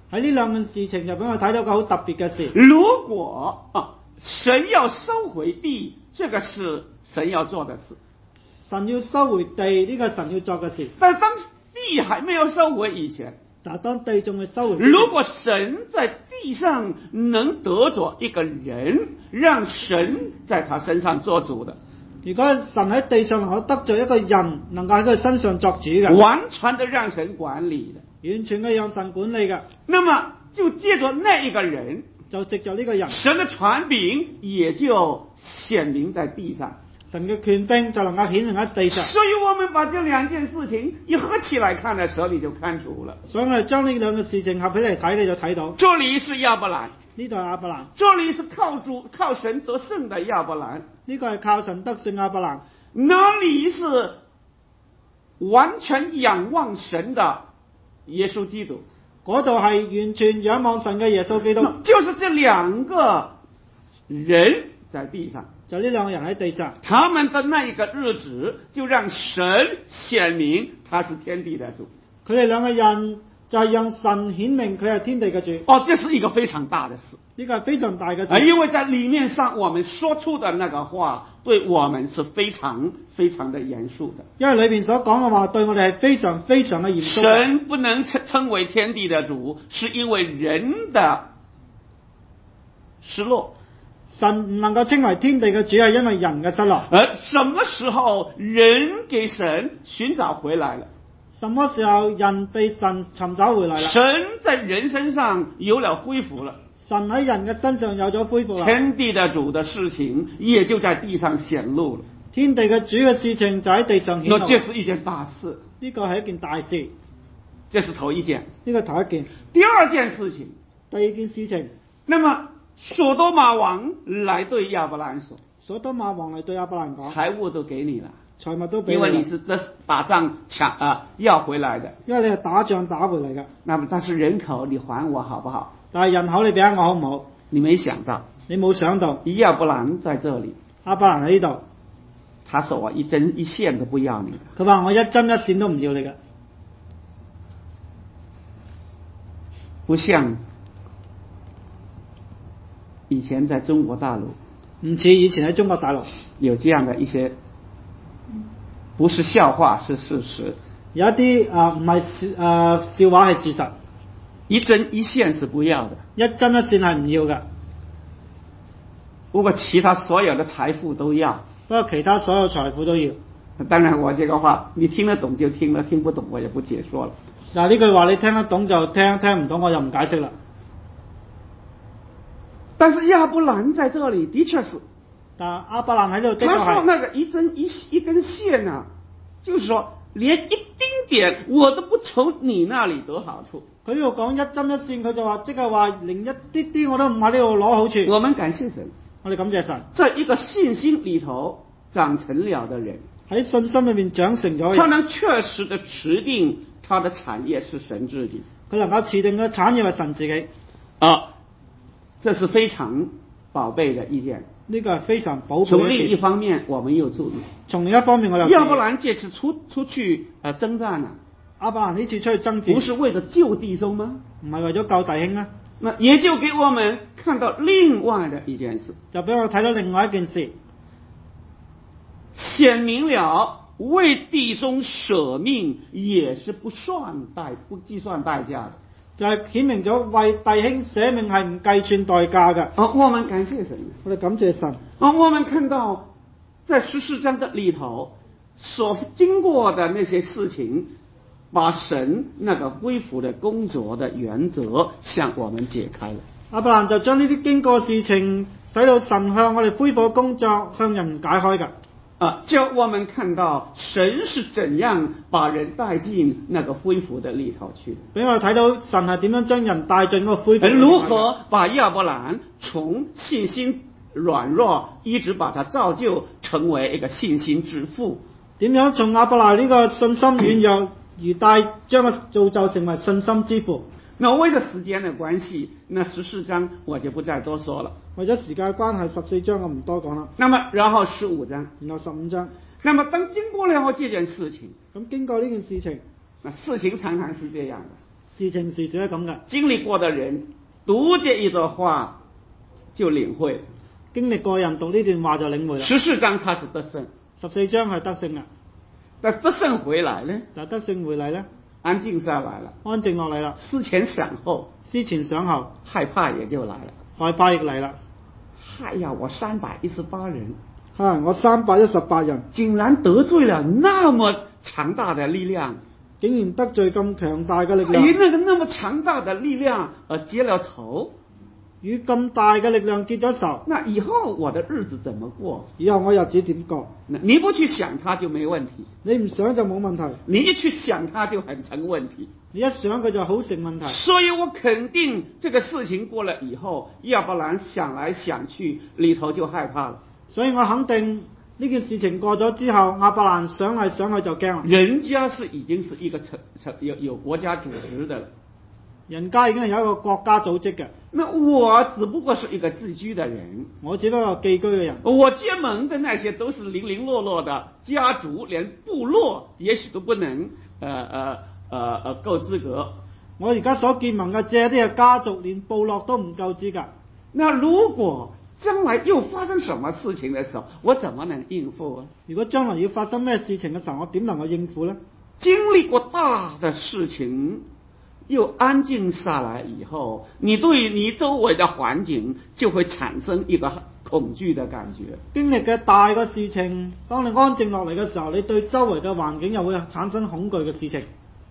喺呢兩件事情就俾我睇到個好特別嘅事。 如果神要收回地，這個是神要做的事。 神要收回地，呢個神要做嘅事。 但當地還沒有收回以前， 但當地仲未收回之前， 如果神在地上能得着一個人，讓神在他身上做主的， 如果神喺地上能夠得着一個人，能夠喺佢身上作主嘅， 完全的讓神管理的， 完全嘅讓神管理嘅， 那麼就借着那一個人， 就藉着呢個人， 神的權柄也就顯明在地上。 神嘅權柄就能夠顯明喺地上。 所以我們把這兩件事情一合起來看的時候，你就看出了。 所以我哋將呢兩個事情合起嚟睇，你就睇到。 這裏是亞伯蘭， 呢度係亞伯蘭， 這裏是靠神得勝的亞伯蘭， 呢個係靠神得勝亞伯蘭。 那裏是完全仰望神的耶穌基督， 嗰度係完全仰望神嘅耶穌基督。 就是這兩個人在地上， 就呢兩個人喺地上， 他們的那一個日子就讓神顯明他是天地的主。 佢哋兩個人就係讓神顯明佢係天地嘅主。 這是一個非常大的事， 呢個係非常大嘅事。 因為在裏面上我們說出的那個話，對我們是非常非常的嚴肅的。 因為裏面所講嘅話對我哋係非常非常嘅嚴肅。 神不能稱為天地的主，是因為人的失落。 神唔能夠稱為天地嘅主，係因為人嘅失落。 而什麼時候人給神尋找回來了？ 什麼時候人被神尋找回來了？ 神在人身上有了恢復了， 神喺人嘅身上有咗恢復啦。 天地的主的事情也就在地上顯露了。 天地嘅主嘅事情就喺地上顯露。 這是一件大事， 呢個係一件大事。 這是頭一件。 呢個頭一件。 第二件事情， 第二件事情， 那麼所多瑪王來對亞伯蘭說， 所多瑪王嚟對亞伯蘭講， 財物都給你了， 財物都俾你， 因為你是打仗要回來的， 因為你係打仗打回嚟嘅。 那麼但是人口你還我好不好？ 但係人口你俾我好唔好？ 你沒想到， 你冇想到亞伯蘭在這裏， 亞伯蘭喺呢度， 他說我一針一線都不要你的， 佢話我一針一線都唔要你嘅， 不像以前在中國大陸， 唔似以前喺中國大陸有這樣的一些，不是笑話是事實， 有一啲唔係笑話係事實， 一針一線是不要的， 一針一線係唔要嘅， 不過其他所有的財富都要， 不過其他所有財富都要。 當然我這個話你聽得懂就聽了，聽不懂我也不解說了。 嗱，呢句話你聽得懂就聽，聽唔懂我就唔解釋啦。 但是亞伯蘭在這裏的確是， 但亞伯蘭喺呢度的確係， 他說那個一根線啊，就是說連一丁點我都不從你那裏得好處。 佢呢度講一針一線，佢就話即係話連一啲啲我都唔喺呢度攞好處。 我們感謝神， 我哋感謝神， 在一個信心裏頭長成了的人， 喺信心裏面長成咗， 他能確實的持定他的產業是神自己， 佢能夠持定嘅產業係神自己。 這是非常寶貝的一件。 呢個係非常寶貝。 從另一方面，我們又注意， 從另一方面我哋， 亞伯蘭這次出去征戰啊， 亞伯蘭呢次出去征戰， 不是為了救弟兄嗎？ 唔係為咗救弟兄咩？ 那也就給我們看到另外的一件事，就俾我睇到另外一件事，顯明了為弟兄捨命也是不計算代價的。就係顯明咗為弟兄捨命係唔計算代價嘅。我們感謝神， 我哋感謝神。 我們看到在14章的裏頭所經過的那些事情，把神那個恢復的工作的原則向我們解開了。亞伯蘭就將呢啲經過事情，使到神向我哋恢復工作向人解開嘅。叫我們看到神是怎樣把人帶進那個恢復的裏頭去，俾我哋睇到神係點樣將人帶進嗰個恢復，如何把亞伯蘭從信心軟弱一直把他造就成為一個信心之父，點樣從亞伯蘭呢個信心軟弱而將佢造就成為信心之父。那為咗時間的關係，那14章我就不再多說了。為咗時間關係，14章我唔多講啦。那麼然後15章，然後15章。那麼當經過了這件事情，咁經過呢件事情，那事情常常是這樣的。 事情時時都咁嘅， 經歷過的人讀這一段話就領會。 經歷過人讀呢段話就領會啦。 14章他是得勝， 14章係得勝嘅， 但得勝回來呢， 但係得勝回嚟咧， 安靜下來了， 安靜落嚟啦， 思前想後， 思前想後， 害怕也就來了。 害怕亦嚟啦。 哎呀，我318人， 我318人， 竟然得罪了那麼強大的力量， 竟然得罪咁強大嘅力與量， 那麼強大的力量結了仇， 與咁大嘅力量結咗仇， 那以後我的日子怎麼過？ 以後我日子點過？ 你不去想它就沒問題， 你唔想就冇問題， 你一去想它就很成問題。 你一想佢就好成問題。 所以我肯定這個事情過了以後，亞伯蘭想來想去，裏頭就害怕了。 所以我肯定呢件事情過咗之後，亞伯蘭想嚟想去就驚啦。 人家是已經是一個有國家組織的了， 人家已經係有一個國家組織嘅， 那我只不過是一個寄居的人， 我只不過寄居嘅人。 我結盟的那些都是零零落落的家族，連部落也許都不能夠資格。 我而家所結盟嘅這啲係家族，連部落都唔夠資格。 那如果將來又發生什麼事情的時候，我怎麼能應付啊？ 如果將來要發生咩事情嘅時候，我點能夠應付呢？ 經歷過大的事情，又安靜下來以後，你對你周圍的環境就會產生一個恐懼的感覺。 經歷嘅大嘅事情，當你安靜落嚟嘅時候，你對周圍嘅環境又會產生恐懼嘅事情。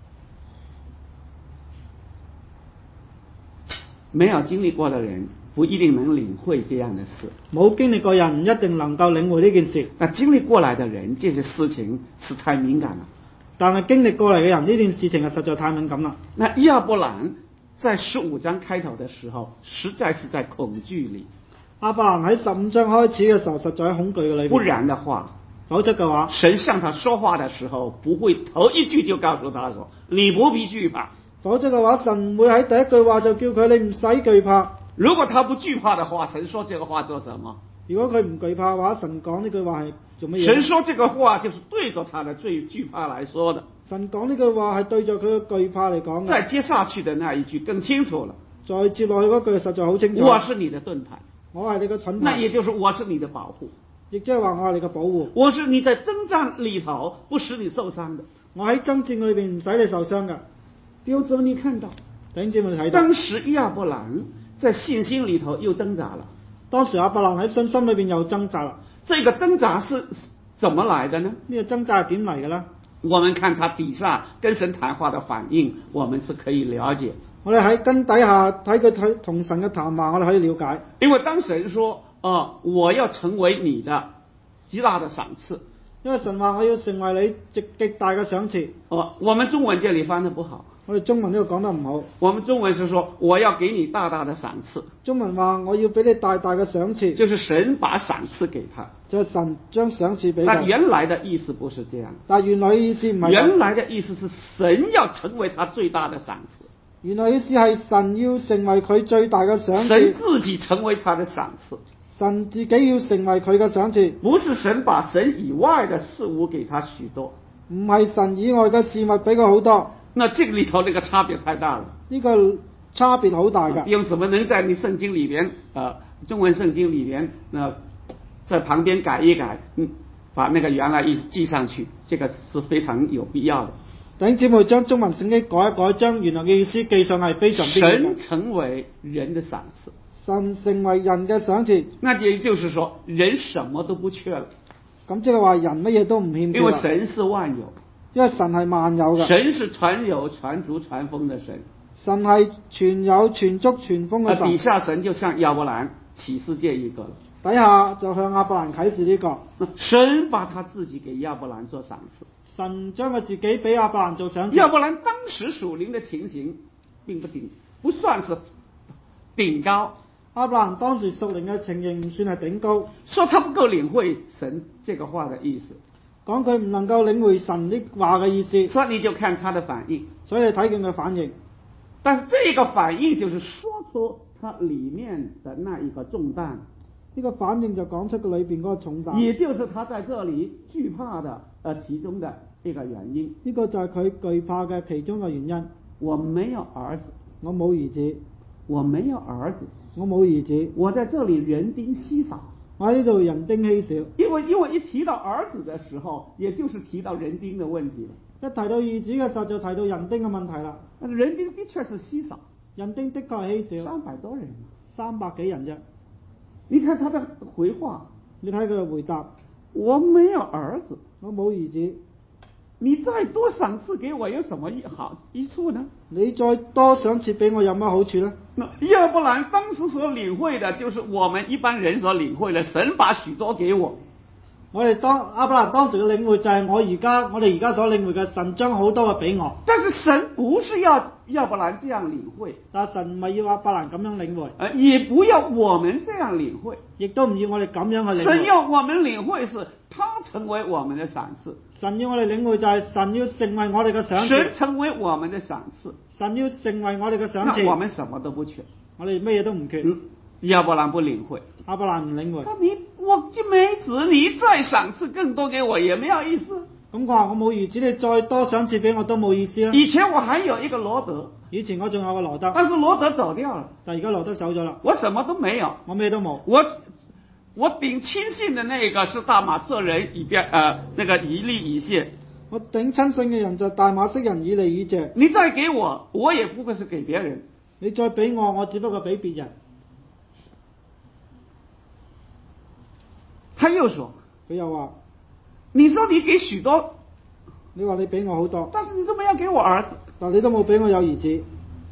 沒有經歷過的人不一定能領會這樣的事， 冇經歷過人唔一定能夠領會呢件事。 但經歷過來的人，這些事情是太敏感了。 但係經歷過嚟嘅人，呢件事情係實在太敏感啦。 那亞伯蘭在15章開頭的時候，實在是在恐懼裏。 亞伯蘭喺15章開始嘅時候，實在喺恐懼嘅裏邊。 不然的話， 否則嘅話， 神向他說話的時候，不會頭一句就告訴他說：你不必懼怕。 否則嘅話，神唔會喺第一句話就叫佢你唔使懼怕。 如果他不懼怕的話，神說這個話做什麼？ 如果佢唔懼怕嘅話，神講呢句話係做乜嘢？ 神說這個話就是對着他的最懼怕來說的。 神講呢句話係對着佢嘅懼怕嚟講嘅。 再接下去的那一句更清楚了。 再接落去嗰句實在好清楚。 我是你的盾牌， 我係你嘅盾牌。 那也就是我是你的保護， 亦即係話我係你嘅保護。 我是你在征戰裏頭不使你受傷的。 我喺爭戰裏邊唔使你受傷嘅。 弟兄姊妹，你看到？ 弟兄姊妹，你睇到？ 當時亞伯蘭在信心裏頭又掙扎了。 當時亞伯蘭喺信心裏邊又掙扎啦。 這個掙扎是怎麼來的呢？ 呢個掙扎係點嚟嘅呢？ 我們看他底下跟神談話的反應，我們是可以了解。 我哋喺跟底下睇佢同神嘅談話，我哋可以了解。 因為當神說我要成為你的極大的賞賜， 因為神話我要成為你極大嘅賞賜。 我們中文這裏翻得不好。 我哋中文呢個講得唔好。 我們中文是說我要給你大大的賞賜。 中文話我要俾你大大嘅賞賜， 就是神把賞賜給他， 就係神將賞賜俾佢。 但原來的意思不是這樣。 但原來意思唔係。 原來的意思是神要成為他最大的賞賜。 原來意思係神要成為佢最大嘅賞賜。 神自己成為他的賞賜。 神自己要成為佢嘅賞賜。 不是神把神以外的事物給他許多。 唔係神以外嘅事物俾佢好多。 那這個裏頭那個差別太大了。 呢個差別好大㗎。 用什麼能在你聖經裏邊中文聖經裏邊在旁邊改一改，把那個原來意思記上去，這個是非常有必要的。 弟兄姊妹將中文聖經改一改，將原來嘅意思記上係非常必要嘅。 神成為人的賞賜。 神成為人嘅賞賜。 那也就是說，人什麼都不缺了。 咁即係話人乜嘢都唔欠缺。 因為神是萬有。 因為神係萬有嘅。 神是全有、全足、全豐的神。 神係全有、全足、全豐嘅神。 底下神就向亞伯蘭啟示這一個了。 底下就向亞伯蘭啟示呢個。 神把他自己給亞伯蘭做賞賜。 神將佢自己俾亞伯蘭做賞賜。 亞伯蘭當時屬靈的情形並不算是頂高。 亞伯蘭當時屬靈嘅情形唔算係頂高。 說他不夠領會神這個話的意思。 講佢唔能夠領會神呢話嘅意思。 所以你就看他的反應。 所以你睇見佢反應。 但是這個反應就是說出他裏面的那一個重擔。 呢個反應就講出佢裏邊嗰個重擔。 也就是他在這裡懼怕的其中的一個原因。 呢個就係佢懼怕嘅其中嘅原因。 我没有儿子， 我冇兒子， 我没有兒子， 我冇兒子， 我在這裡人丁稀少。 我喺呢度人丁稀少。 因為一提到兒子的時候，也就是提到人丁的問題了。 一提到兒子嘅時候，就提到人丁嘅問題啦。 人丁的確是稀少， 人丁的確係稀少 300多人 ，300幾人啫。 你看他的回話， 你睇佢嘅回答， 我沒有兒子， 我冇兒子， 你再多賞賜給我有什麼益處呢？ 你再多賞賜俾我有乜好處呢？ 那亞伯蘭當時所領會的，就是我們一般人所領會的，神把許多給我。 亞伯蘭當時嘅領會就係我哋而家所領會嘅，神將好多嘅俾我。 但是神不是要亞伯蘭這樣領會， 但神唔係要亞伯蘭咁樣領會， 也不要我們這樣領會， 亦都唔要我哋咁樣去領會。 神要我們領會是他成為我們的賞賜， 神要我哋領會就係神要成為我哋嘅賞賜， 神成為我們的賞賜， 神要成為我哋嘅賞賜。 那我們什麼都不缺， 我哋乜嘢都唔缺。 亞伯蘭不領會， 亞伯蘭唔領會。 我就沒子，你再賞賜更多給我也沒有意思。 咁我話我冇兒子，你再多賞賜俾我都冇意思啦。 以前我還有一個羅德， 以前我仲有個羅德， 但是羅德走掉了， 但而家羅德走咗啦， 我什麼都沒有， 我咩都冇。 我頂親信的那個是大馬色人那個以利以謝。 我頂親信嘅人就大馬色人以利以謝。 你再給我，我也不會是給別人。 你再俾我只不過俾別人。 他又說， 佢又話， 你說你給許多， 你話你俾我好多， 但是你都沒有給我兒子， 但你都冇俾我有兒子。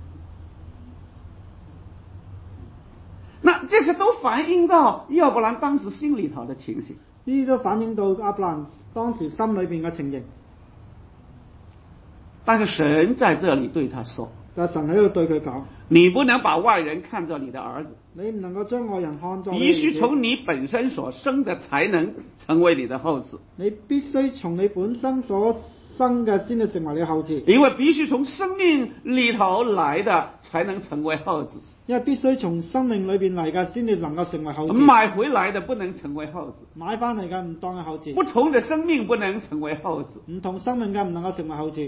那這些都反映到亞伯蘭當時心裏頭的情形， 呢啲都反映到亞伯蘭當時心裏邊嘅情形。 但是神在這裏對他說， 但神喺度對佢講， 你不能把外人看作你的兒子， 你唔能夠將外人看作你的兒子， 必須從你本身所生的才能成為你的後子。 你必須從你本身所生嘅先至成為你後子， 因為必須從生命裏頭來的才能成為後子， 因為必須從生命裏邊嚟嘅先至能夠成為後子， 買回來的不能成為後子， 買翻嚟嘅唔當係後子， 不同的生命不能成為後子， 唔同生命嘅唔能夠成為後子。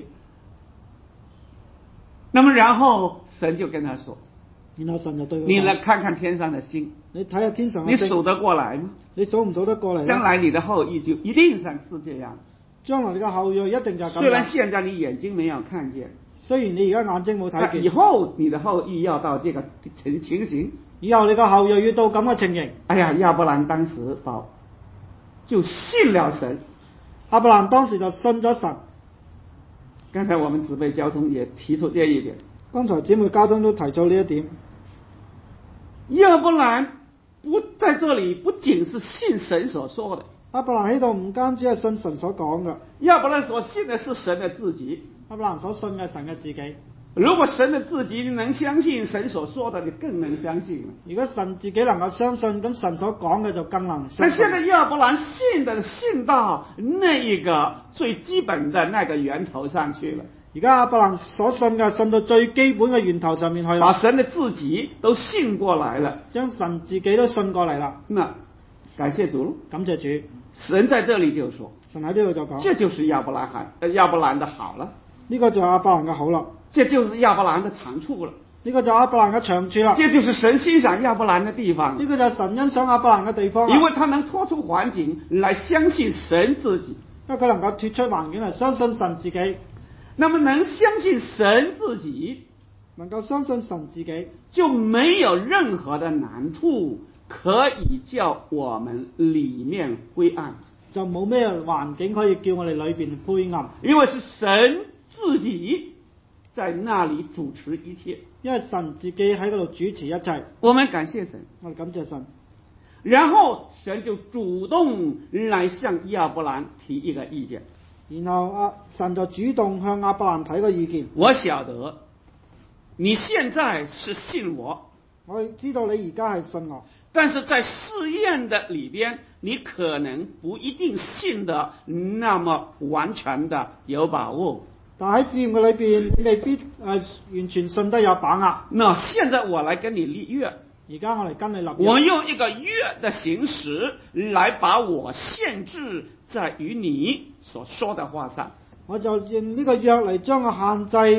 那麼然後神就跟他說， 然後神就對佢講， 你來看看天上的星， 你睇下天上嘅星， 你數得過來嗎？ 你數唔數得過嚟？ 將來你的後裔就一定是這樣， 將來你嘅後裔一定就係咁樣。 雖然現在你眼睛沒有看見， 雖然你而家眼睛冇睇見， 以後你的後裔要到這個情形， 以後你嘅後裔要到咁嘅情形。 哎呀，亞伯蘭當時就信了神， 亞伯蘭當時就信咗神。 剛才我們姊妹交通也提出這一點， 剛才姊妹交通都提出呢一點。 亞伯蘭不在這裏不僅是信神所說的， 亞伯蘭喺度唔單止係信神所講嘅， 亞伯蘭所信的是神的自己。 亞伯蘭所信嘅神嘅自己。 如果神的自己能相信神所說的，你更能相信了。 如果神自己能夠相信，咁神所講嘅就更能相信。 但現在亞伯蘭信到那一個最基本的那個源頭上去了。 而家亞伯蘭所信嘅信到最基本嘅源頭上面去了， 把神的自己都信過來了， 將神自己都信過嚟啦。 那感謝主， 感謝主。 神在這裏就說， 神喺呢度就講， 這就是亞伯蘭的好了， 呢個就係亞伯蘭嘅好啦， 這就是亞伯蘭的長處了， 呢個就係亞伯蘭嘅長處啦， 這就是神欣賞亞伯蘭的地方， 呢個就係神欣賞亞伯蘭嘅地方， 因為他能脫出環境來相信神自己， 因為佢能夠脫出環境嚟相信神自己。 那麼能相信神自己， 能夠相信神自己， 就沒有任何的難處可以叫我們裏面灰暗， 就冇咩環境可以叫我哋裏邊灰暗， 因為是神自己在那裏主持一切， 因為神自己喺嗰度主持一切。 我們感謝神， 我哋感謝神。 然後神就主動來向亞伯蘭提一個意見， 然後神就主動向亞伯蘭提個意見。 我曉得你現在是信我， 我知道你而家係信我， 但是在試驗的裏邊，你可能不一定信得那麼完全的有把握。 但喺試驗嘅裏邊，你未必完全信得有把握。 那現在我來跟你立約， 而家我嚟跟你立約， 我用一個約的形式來把我限制在於你所說的話上。 我就用呢個約嚟將我限制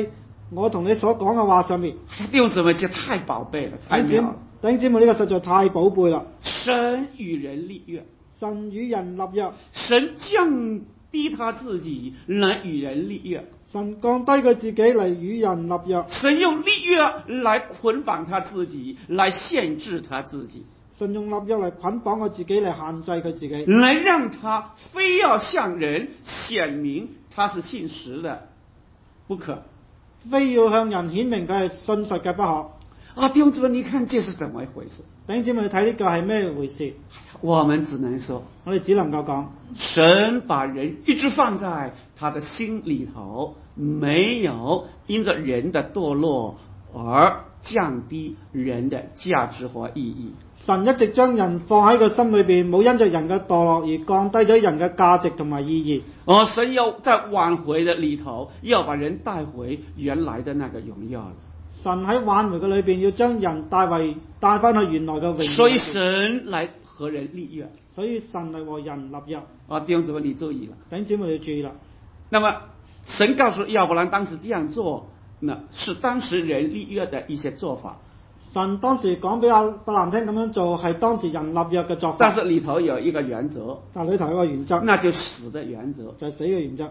我同你所講嘅話上面， 弟兄姊妹，這太寶貝了，太弟妙了。 兄姊妹，呢個實在太寶貝啦！ 神與人立約， 神與人立約， 神降低他自己來與人立約， 神降低佢自己嚟與人立約， 神用立約來捆綁他自己，來限制他自己， 神用立約嚟捆綁佢自己，嚟限制佢自己， 來讓他非要向人顯明他是信實的不可， 非要向人顯明佢係信實嘅不可。 啊，弟兄姊妹，你看這是怎麼一回事？ 弟兄姊妹，你睇呢個係咩回事？ 我們只能說， 我哋只能夠講， 神把人一直放在他的心裏頭，沒有因着人的墮落而降低人的價值和意義。 神一直將人放喺個心裏邊，冇因着人嘅墮落而降低咗人嘅價值同埋意義。 神要在挽回的裏頭，要把人帶回原來的那個榮耀了。 神喺挽回嘅裏邊，要將人帶翻去原來嘅榮耀。 所以神來和人立約， 所以神嚟和人立約。 弟兄姊妹，你注意了。 弟兄姊妹，你注意啦。 那麼神告訴亞伯蘭當時這樣做，那是當時人立約的一些做法。 神當時講俾亞伯蘭聽咁樣做，係當時人立約嘅做法。 但是裏頭有一個原則， 但裏頭有一個原則， 那就死的原則， 就係死嘅原則。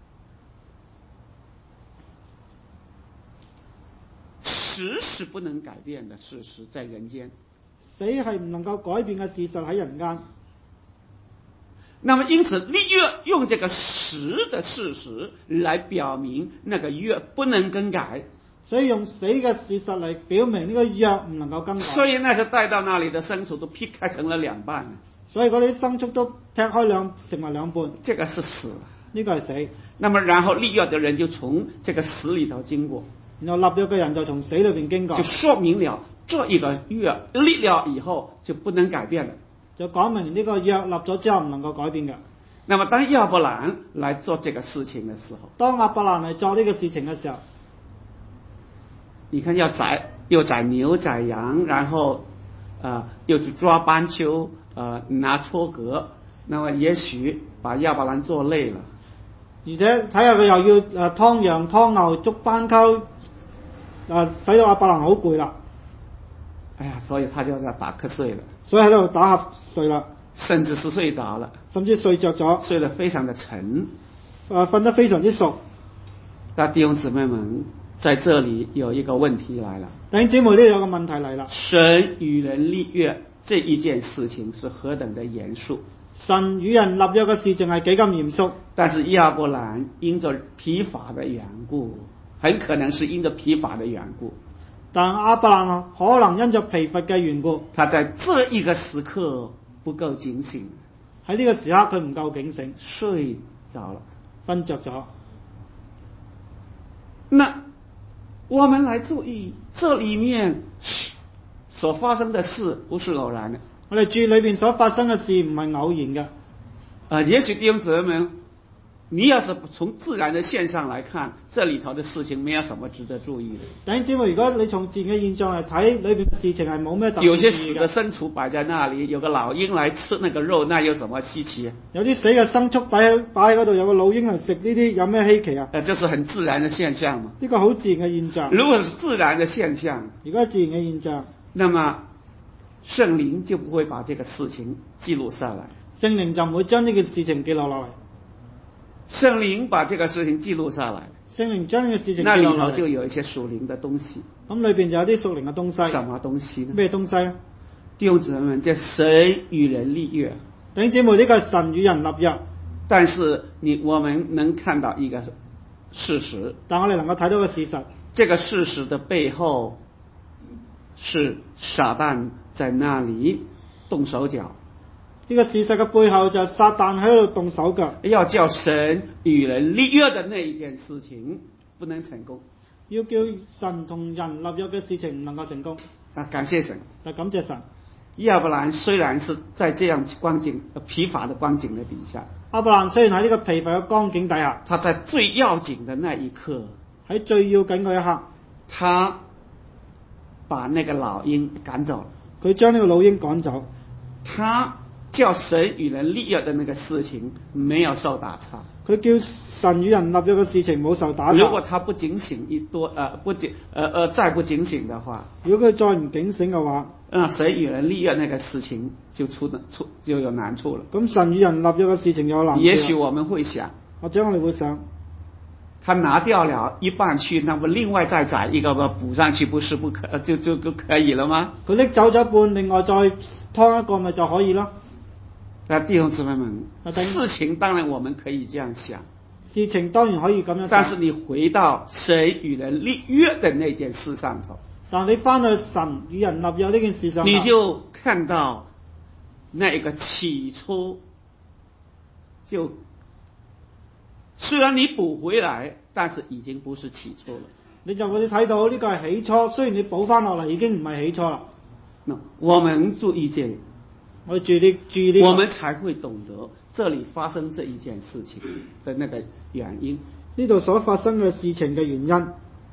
死是不能改變的事實，在人間。 死係唔能夠改變嘅事實喺人間。 那麼因此立約用這個死的事實來表明那個約不能更改， 所以用死嘅事實嚟表明呢個約唔能夠更改。 所以那些帶到那裡的牲畜都劈開成了兩半， 所以嗰啲牲畜都劈開成為兩半。 這個是死， 呢個係死。 那麼然後立約的人就從這個死裡頭經過， 然後立約嘅人就從死裏邊經過， 就說明了這一個約立了以後就不能改變了， 就講明呢個約立咗之後唔能夠改變嘅。 那麼當亞伯蘭來做這個事情的時候， 當亞伯蘭嚟做呢個事情嘅時候， 你看要宰牛宰羊，然後又去抓斑鳩，拿戳革，那麼也許把亞伯蘭做累了。 而且睇下佢又要劏羊劏牛捉斑鳩，使到亞伯蘭好攰啦。 哎呀，所以他就在打瞌睡了， 所以喺度打瞌睡啦， 甚至是睡着了， 甚至睡着咗， 睡得非常的沉， 瞓得非常之熟。 但弟兄姊妹們，在這裡有一個問題來了， 弟兄姊妹，呢度有個問題嚟啦。 神與人立約這一件事情是何等的嚴肅， 神與人立約嘅事情係幾咁嚴肅， 但是亞伯蘭因着疲乏的緣故，很可能是因着疲乏的緣故， 但亞伯蘭可能因着疲乏嘅緣故， 他在這一個時刻不夠警醒， 喺呢個時刻佢唔夠警醒， 睡着了， 瞓着咗。 那我們來注意，這裡面所發生的事不是偶然的。 我哋注意裏邊所發生嘅事唔係偶然嘅。 也許弟兄姊妹們，你要是從自然的現象來看，這裡頭的事情沒有什麼值得注意的。 弟兄姊妹，如果你從自然嘅現象嚟睇，裏邊嘅事情係冇咩特別意義嘅。 有些死的牲畜擺在那裡，有個老鷹來吃那個肉，那有什麼稀奇？ 有啲死嘅牲畜擺喺嗰度，有個老鷹嚟食呢啲，有咩稀奇啊？ 這是很自然的現象嘛。 呢個好自然嘅現象。 如果是自然的現象， 如果係自然嘅現象， 那麼聖靈就不會把這個事情記錄下來。 聖靈就唔會將呢件事情記錄落嚟。 聖靈把這個事情記錄下來， 聖靈將呢個事情記錄那裡落嚟， 頭就有一些屬靈的東西。 咁裏邊就有啲屬靈嘅東西。 什麼東西呢？ 咩東西啊？ 弟兄姊妹們，這神與人立約。 弟兄姊妹，呢個係神與人立約。 但是我們能看到一個事實， 但我哋能夠睇到個事實， 這個事實的背後是撒旦在那裡動手腳。 呢個事實嘅背後就係撒旦喺度動手腳， 要叫神與人立約的那一件事情不能成功， 要叫神同人立約嘅事情唔能夠成功。 感謝神， 感謝神。 亞伯蘭雖然是在這樣光景疲乏的光景的底下， 亞伯蘭雖然喺呢個疲乏嘅光景底下， 他在最要緊的那一刻， 喺最要緊嗰一刻， 他把那個老鷹趕走了， 佢將呢個老鷹趕走， 他叫神與人立約的那個事情沒有受打岔。 佢叫神與人立約嘅事情冇受打岔。 如果他不警醒再不警醒的話， 如果佢再唔警醒嘅話， 神與人立約那個事情就有難處了。 咁神與人立約嘅事情有難處。 也許我們會想， 或者我哋會想， 他拿掉了一半去，那麼另外再宰一個補上去，不是就可以了嗎？ 佢拎走咗一半，另外再劏一個咪就可以咯。 弟兄姊妹們，事情當然我們可以這樣想， 事情當然可以咁樣想。 但是你回到神與人立約的那件事上頭， 但你翻去神與人立約呢件事上， 你就看到那個起初就雖然你補回來，但是已經不是起初了。 你就會睇到呢個係起初，雖然你補翻落嚟已經唔係起初啦。 我們注意這裡， 我注意我們才會懂得這裡發生這一件事情的那個原因。 呢度所發生嘅事情嘅原因。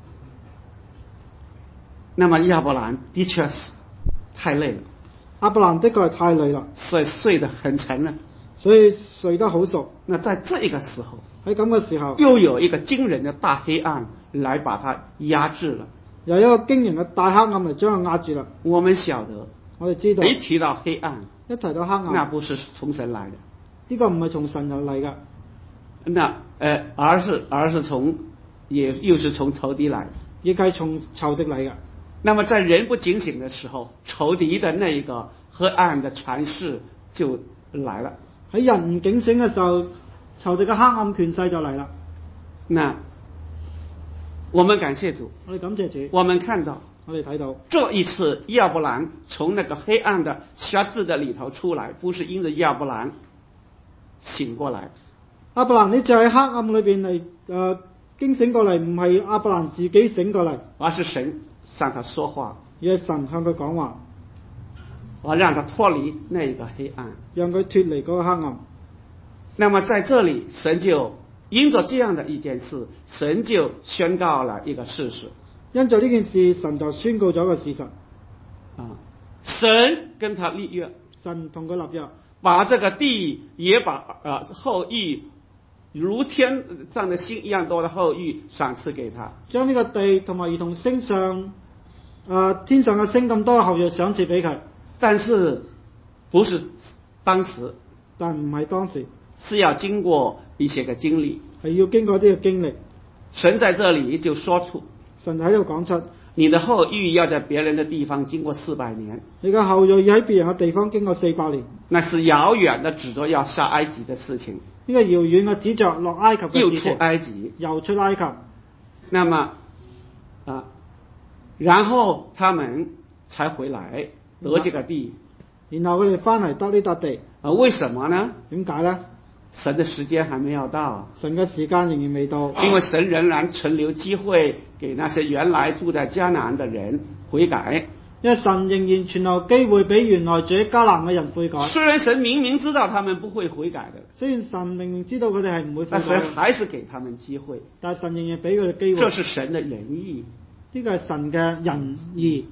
那麼亞伯蘭的確是太累了， 亞伯蘭的確係太累啦， 所以睡得很沉了， 所以睡得好熟。 那在這個時候， 喺咁嘅時候， 又有一個驚人的大黑暗來把它壓制了。 有一個驚人嘅大黑暗嚟將佢壓住啦。 我們曉得， 我哋知道， 一提到黑暗， 一提到黑暗， 那不是從神來的， 呢個唔係從神而嚟嘅， 那而是從又是從仇敵來的， 亦係從仇敵嚟嘅。 那麼在人不警醒的時候，仇敵的那一個黑暗的權勢就來了。 喺人唔警醒嘅時候，仇敵嘅黑暗權勢就嚟啦。 那我們感謝主， 我哋感謝主。 我們看到， 我哋睇到這一次亞伯蘭從那個黑暗的轄制的裡頭出來，不是因着亞伯蘭醒過來。 亞伯蘭呢就喺黑暗裏邊嚟驚醒過嚟，唔係亞伯蘭自己醒過嚟， 而是神向他說話， 而係神向佢講話， 讓他脫離那個黑暗， 讓佢脫離嗰個黑暗。 那麼在這裡，神就因着這樣的一件事，神就宣告了一個事實。 因着呢件事，神就宣告咗個事實。 神跟他立約， 神同佢立約， 把這個地也把後裔如天上的星一樣多的後裔賞賜給他， 將呢個地同埋如同星上天上嘅星咁多嘅後裔賞賜俾佢。 但是不是當時， 但唔係當時， 是要經過一些個經歷， 係要經過啲嘅經歷。 神在這裡就說出， 神喺度講出， 你的後裔要在別人的地方經過400年， 你嘅後裔要喺別人嘅地方經過400年， 那是遙遠的指着要下埃及的事情。 呢個遙遠嘅指着落埃及嘅事情， 又出埃及， 又出埃及。 那麼然後他們才回來得這個地， 然後佢哋翻嚟得呢笪地。 為什麼呢？ 點解呢？ 神的時間還沒有到， 神嘅時間仍然未到， 因為神仍然存留機會給那些原來住在迦南的人悔改。 因為神仍然存留機會俾原來住喺迦南嘅人悔改。 雖然神明明知道他們不會悔改的， 雖然神明明知道佢哋係唔會悔改， 但神還是給他們機會。 但神仍然俾佢哋機會。 這是神的仁義， 呢個係神嘅仁義。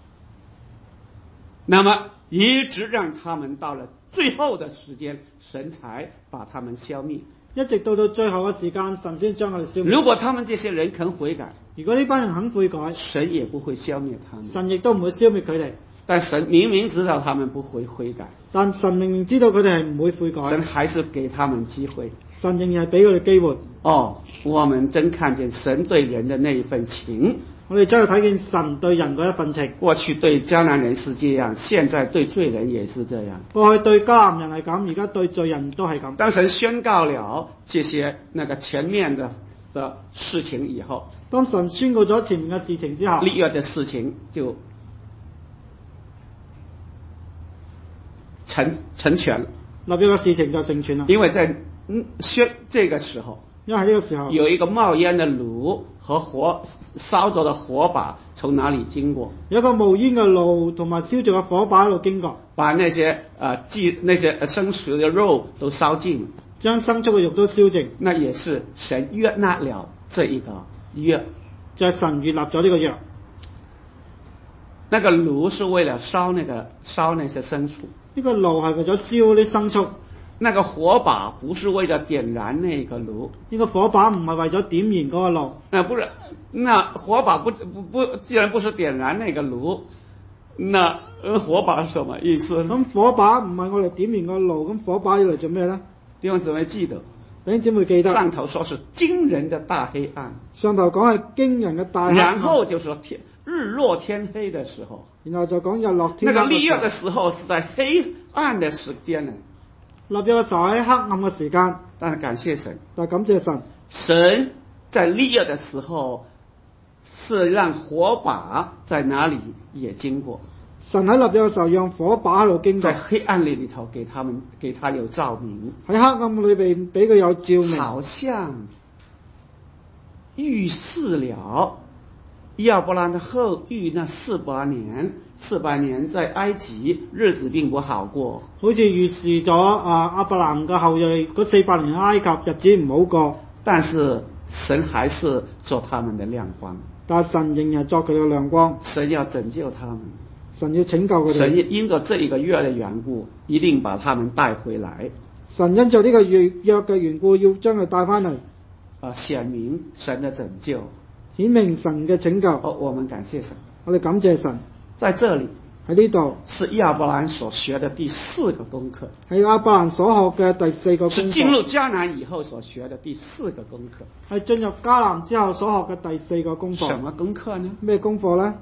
那麼一直讓他們到了最後的時間，神才把他們消滅。 一直到最後嘅時間，神先將佢哋消滅。 如果他們這些人肯悔改， 如果呢班人肯悔改， 神也不會消滅他們。 神亦都唔會消滅佢哋。 但神明明知道他們不會悔改， 但神明明知道佢哋係唔會悔改， 神還是給他們機會。 神仍然係俾佢哋機會。 我們真看見神對人的那一份情。 我哋真係睇見神對人嗰一份情。 過去對迦南人是這樣，現在對罪人也是這樣。 過去對迦南人係咁，而家對罪人都係咁。 當神宣告了這些那個前面的事情以後， 當神宣告咗前面嘅事情之後， 立約的事情就成全了。 立約嘅事情就成全啦。 因為在這個時候， 因為喺呢個時候有一個冒煙的爐和燒着的火把從哪裡經過？ 有一個冒煙嘅爐同埋燒着嘅火把喺度經過， 把那些牲畜的肉都燒盡， 將牲畜嘅肉都燒淨。 那也是神悅納了這一個約， 就係神悅納咗呢個約。 那個爐是為了燒那些牲畜， 呢個爐係為咗燒啲牲畜， 那個火把不是為了點燃那個爐， 呢個火把唔係為咗點燃嗰個爐。 不是，那火把既然不是點燃那個爐，那火把是什麼意思呢？ 咁火把唔係我哋點燃個爐，咁火把要嚟做咩咧？ 弟兄姊妹記得， 弟兄姊妹記得上頭說是驚人的大黑暗， 上頭講係驚人嘅大黑暗， 然後就說日落天黑的時候， 然後就講日落天黑。 那個立約的時候是在黑暗的時間呢。 立約嘅時候喺黑暗嘅時間， 但係感謝神， 但係感謝神， 神在立約的時候是讓火把在哪裡也經過。 神喺立約嘅時候讓火把喺度經過， 在黑暗裏頭給他有照明， 喺黑暗裏邊俾佢有照明， 好像預示了亞伯蘭的後裔那400年在埃及日子並不好過， 好似預示咗亞伯蘭嘅後裔嗰400年埃及日子唔好過， 但是神還是做他們的亮光， 但係神仍然作佢嘅亮光， 神要拯救他們， 神要拯救佢哋， 神因着這一個約的緣故，一定把他們帶回來， 神因着呢個約嘅緣故，要將佢帶翻嚟， 顯明神的拯救， 顯明神嘅拯救。 我們感謝神， 我哋感謝神。 在這裡喺呢度是亞伯蘭所學的第4個功課， 係亞伯蘭所學嘅第4個功課， 是進入迦南以後所學的第4個功課， 係進入迦南之後所學嘅第4個功課。 什麼功課呢？ 咩功課呢？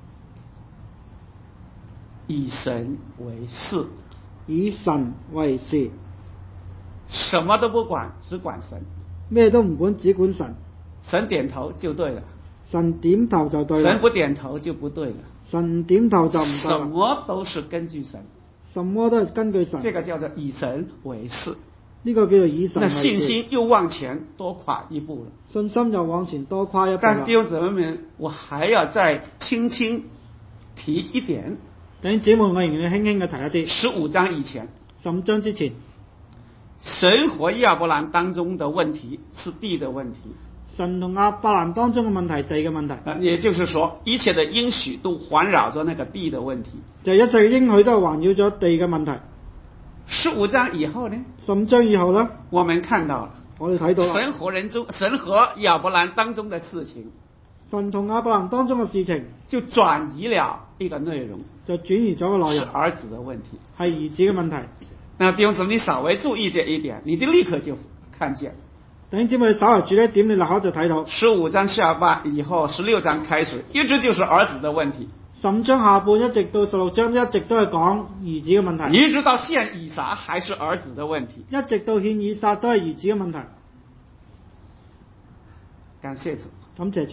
以神為事， 以神為事， 什麼都不管，只管神， 咩都唔管，只管神。 神點頭就對了， 神點頭就對了， 神不點頭就不對了， 神點頭就唔對什啦。 麼都是根據神， 什麼都係根據神。 這個叫做以神為事。 呢個叫做以神為事。 那信心又往前多跨一步了， 信心又往前多跨一步。 但是弟兄姊妹們，我還要再輕輕提一點。 弟兄姊妹，我仍然要輕輕嘅提一啲。 15章以前 15章之前， 神和亞伯蘭當中的問題是地的問題。 神同亞伯蘭當中嘅問題，地嘅問題。 也就是說，一切的應許都環繞着那個地的問題。 就一切嘅應許都係環繞咗地嘅問題。 15章以後呢 ？15章以後呢？ 我們看到了， 我哋睇到神和亞伯蘭當中的事情， 神同亞伯蘭當中嘅事情就轉移了一個內容， 就轉移咗個內容， 是兒子的問題， 係兒子嘅問題。 那弟兄姊妹，你稍微注意這一點，你就立刻就看見。 弟兄姊妹，你稍為注意一點，你立刻就睇到。 15章下半以後，16章開始，一直就是兒子的問題。 15章下半一直到16章，一直都係講兒子嘅問題。 一直到獻以撒，還是兒子的問題。 一直到獻以撒都係兒子嘅問題。 感謝主， 感謝主。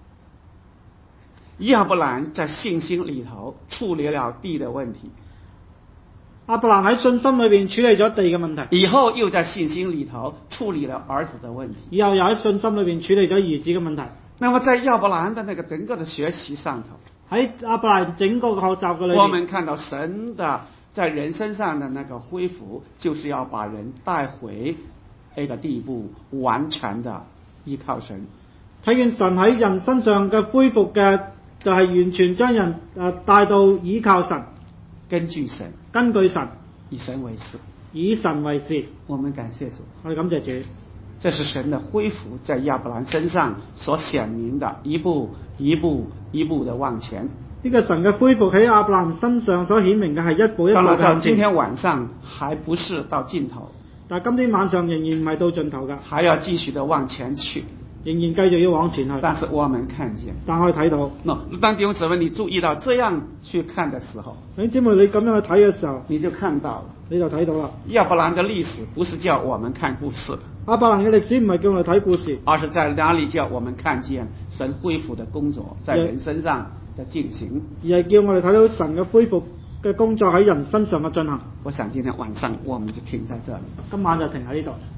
亞伯蘭在信心裏頭處理了地的問題。 亞伯蘭喺信心裏邊處理咗地嘅問題， 以後又在信心裏頭處理了兒子的問題， 以後又喺信心裏邊處理咗兒子嘅問題。 那麼在亞伯蘭的那個整個的學習上頭， 喺亞伯蘭整個嘅學習嘅裏邊， 我們看到神的在人身上的那個恢復，就是要把人帶回那個地步，完全的依靠神。 睇見神喺人身上嘅恢復嘅，就係完全將人帶到依靠神， 根據神， 根據神， 以神為事， 以神為事。 我們感謝主， 我哋感謝主。 這是神的恢復在亞伯蘭身上所顯明的，一步一步的往前。 呢個神嘅恢復喺亞伯蘭身上所顯明嘅係一步一步嘅向前。 到今天晚上還不是到盡頭， 但係今天晚上仍然唔係到盡頭㗎， 還要繼續的往前去， 仍然繼續要往前去。 但是我們看見， 但可以睇到。 當弟兄姊妹你注意到這樣去看的時候， 弟兄姊妹你咁樣去睇嘅時候， 你就看到了， 你就睇到啦。 亞伯蘭的歷史不是叫我們看故事， 亞伯蘭嘅歷史唔係叫我哋睇故事， 而是在哪裡叫我們看見神恢復的工作在人身上的進行， 而係叫我哋睇到神嘅恢復嘅工作喺人身上嘅進行。 我想今天晚上我們就停在這裡， 今晚就停喺呢度。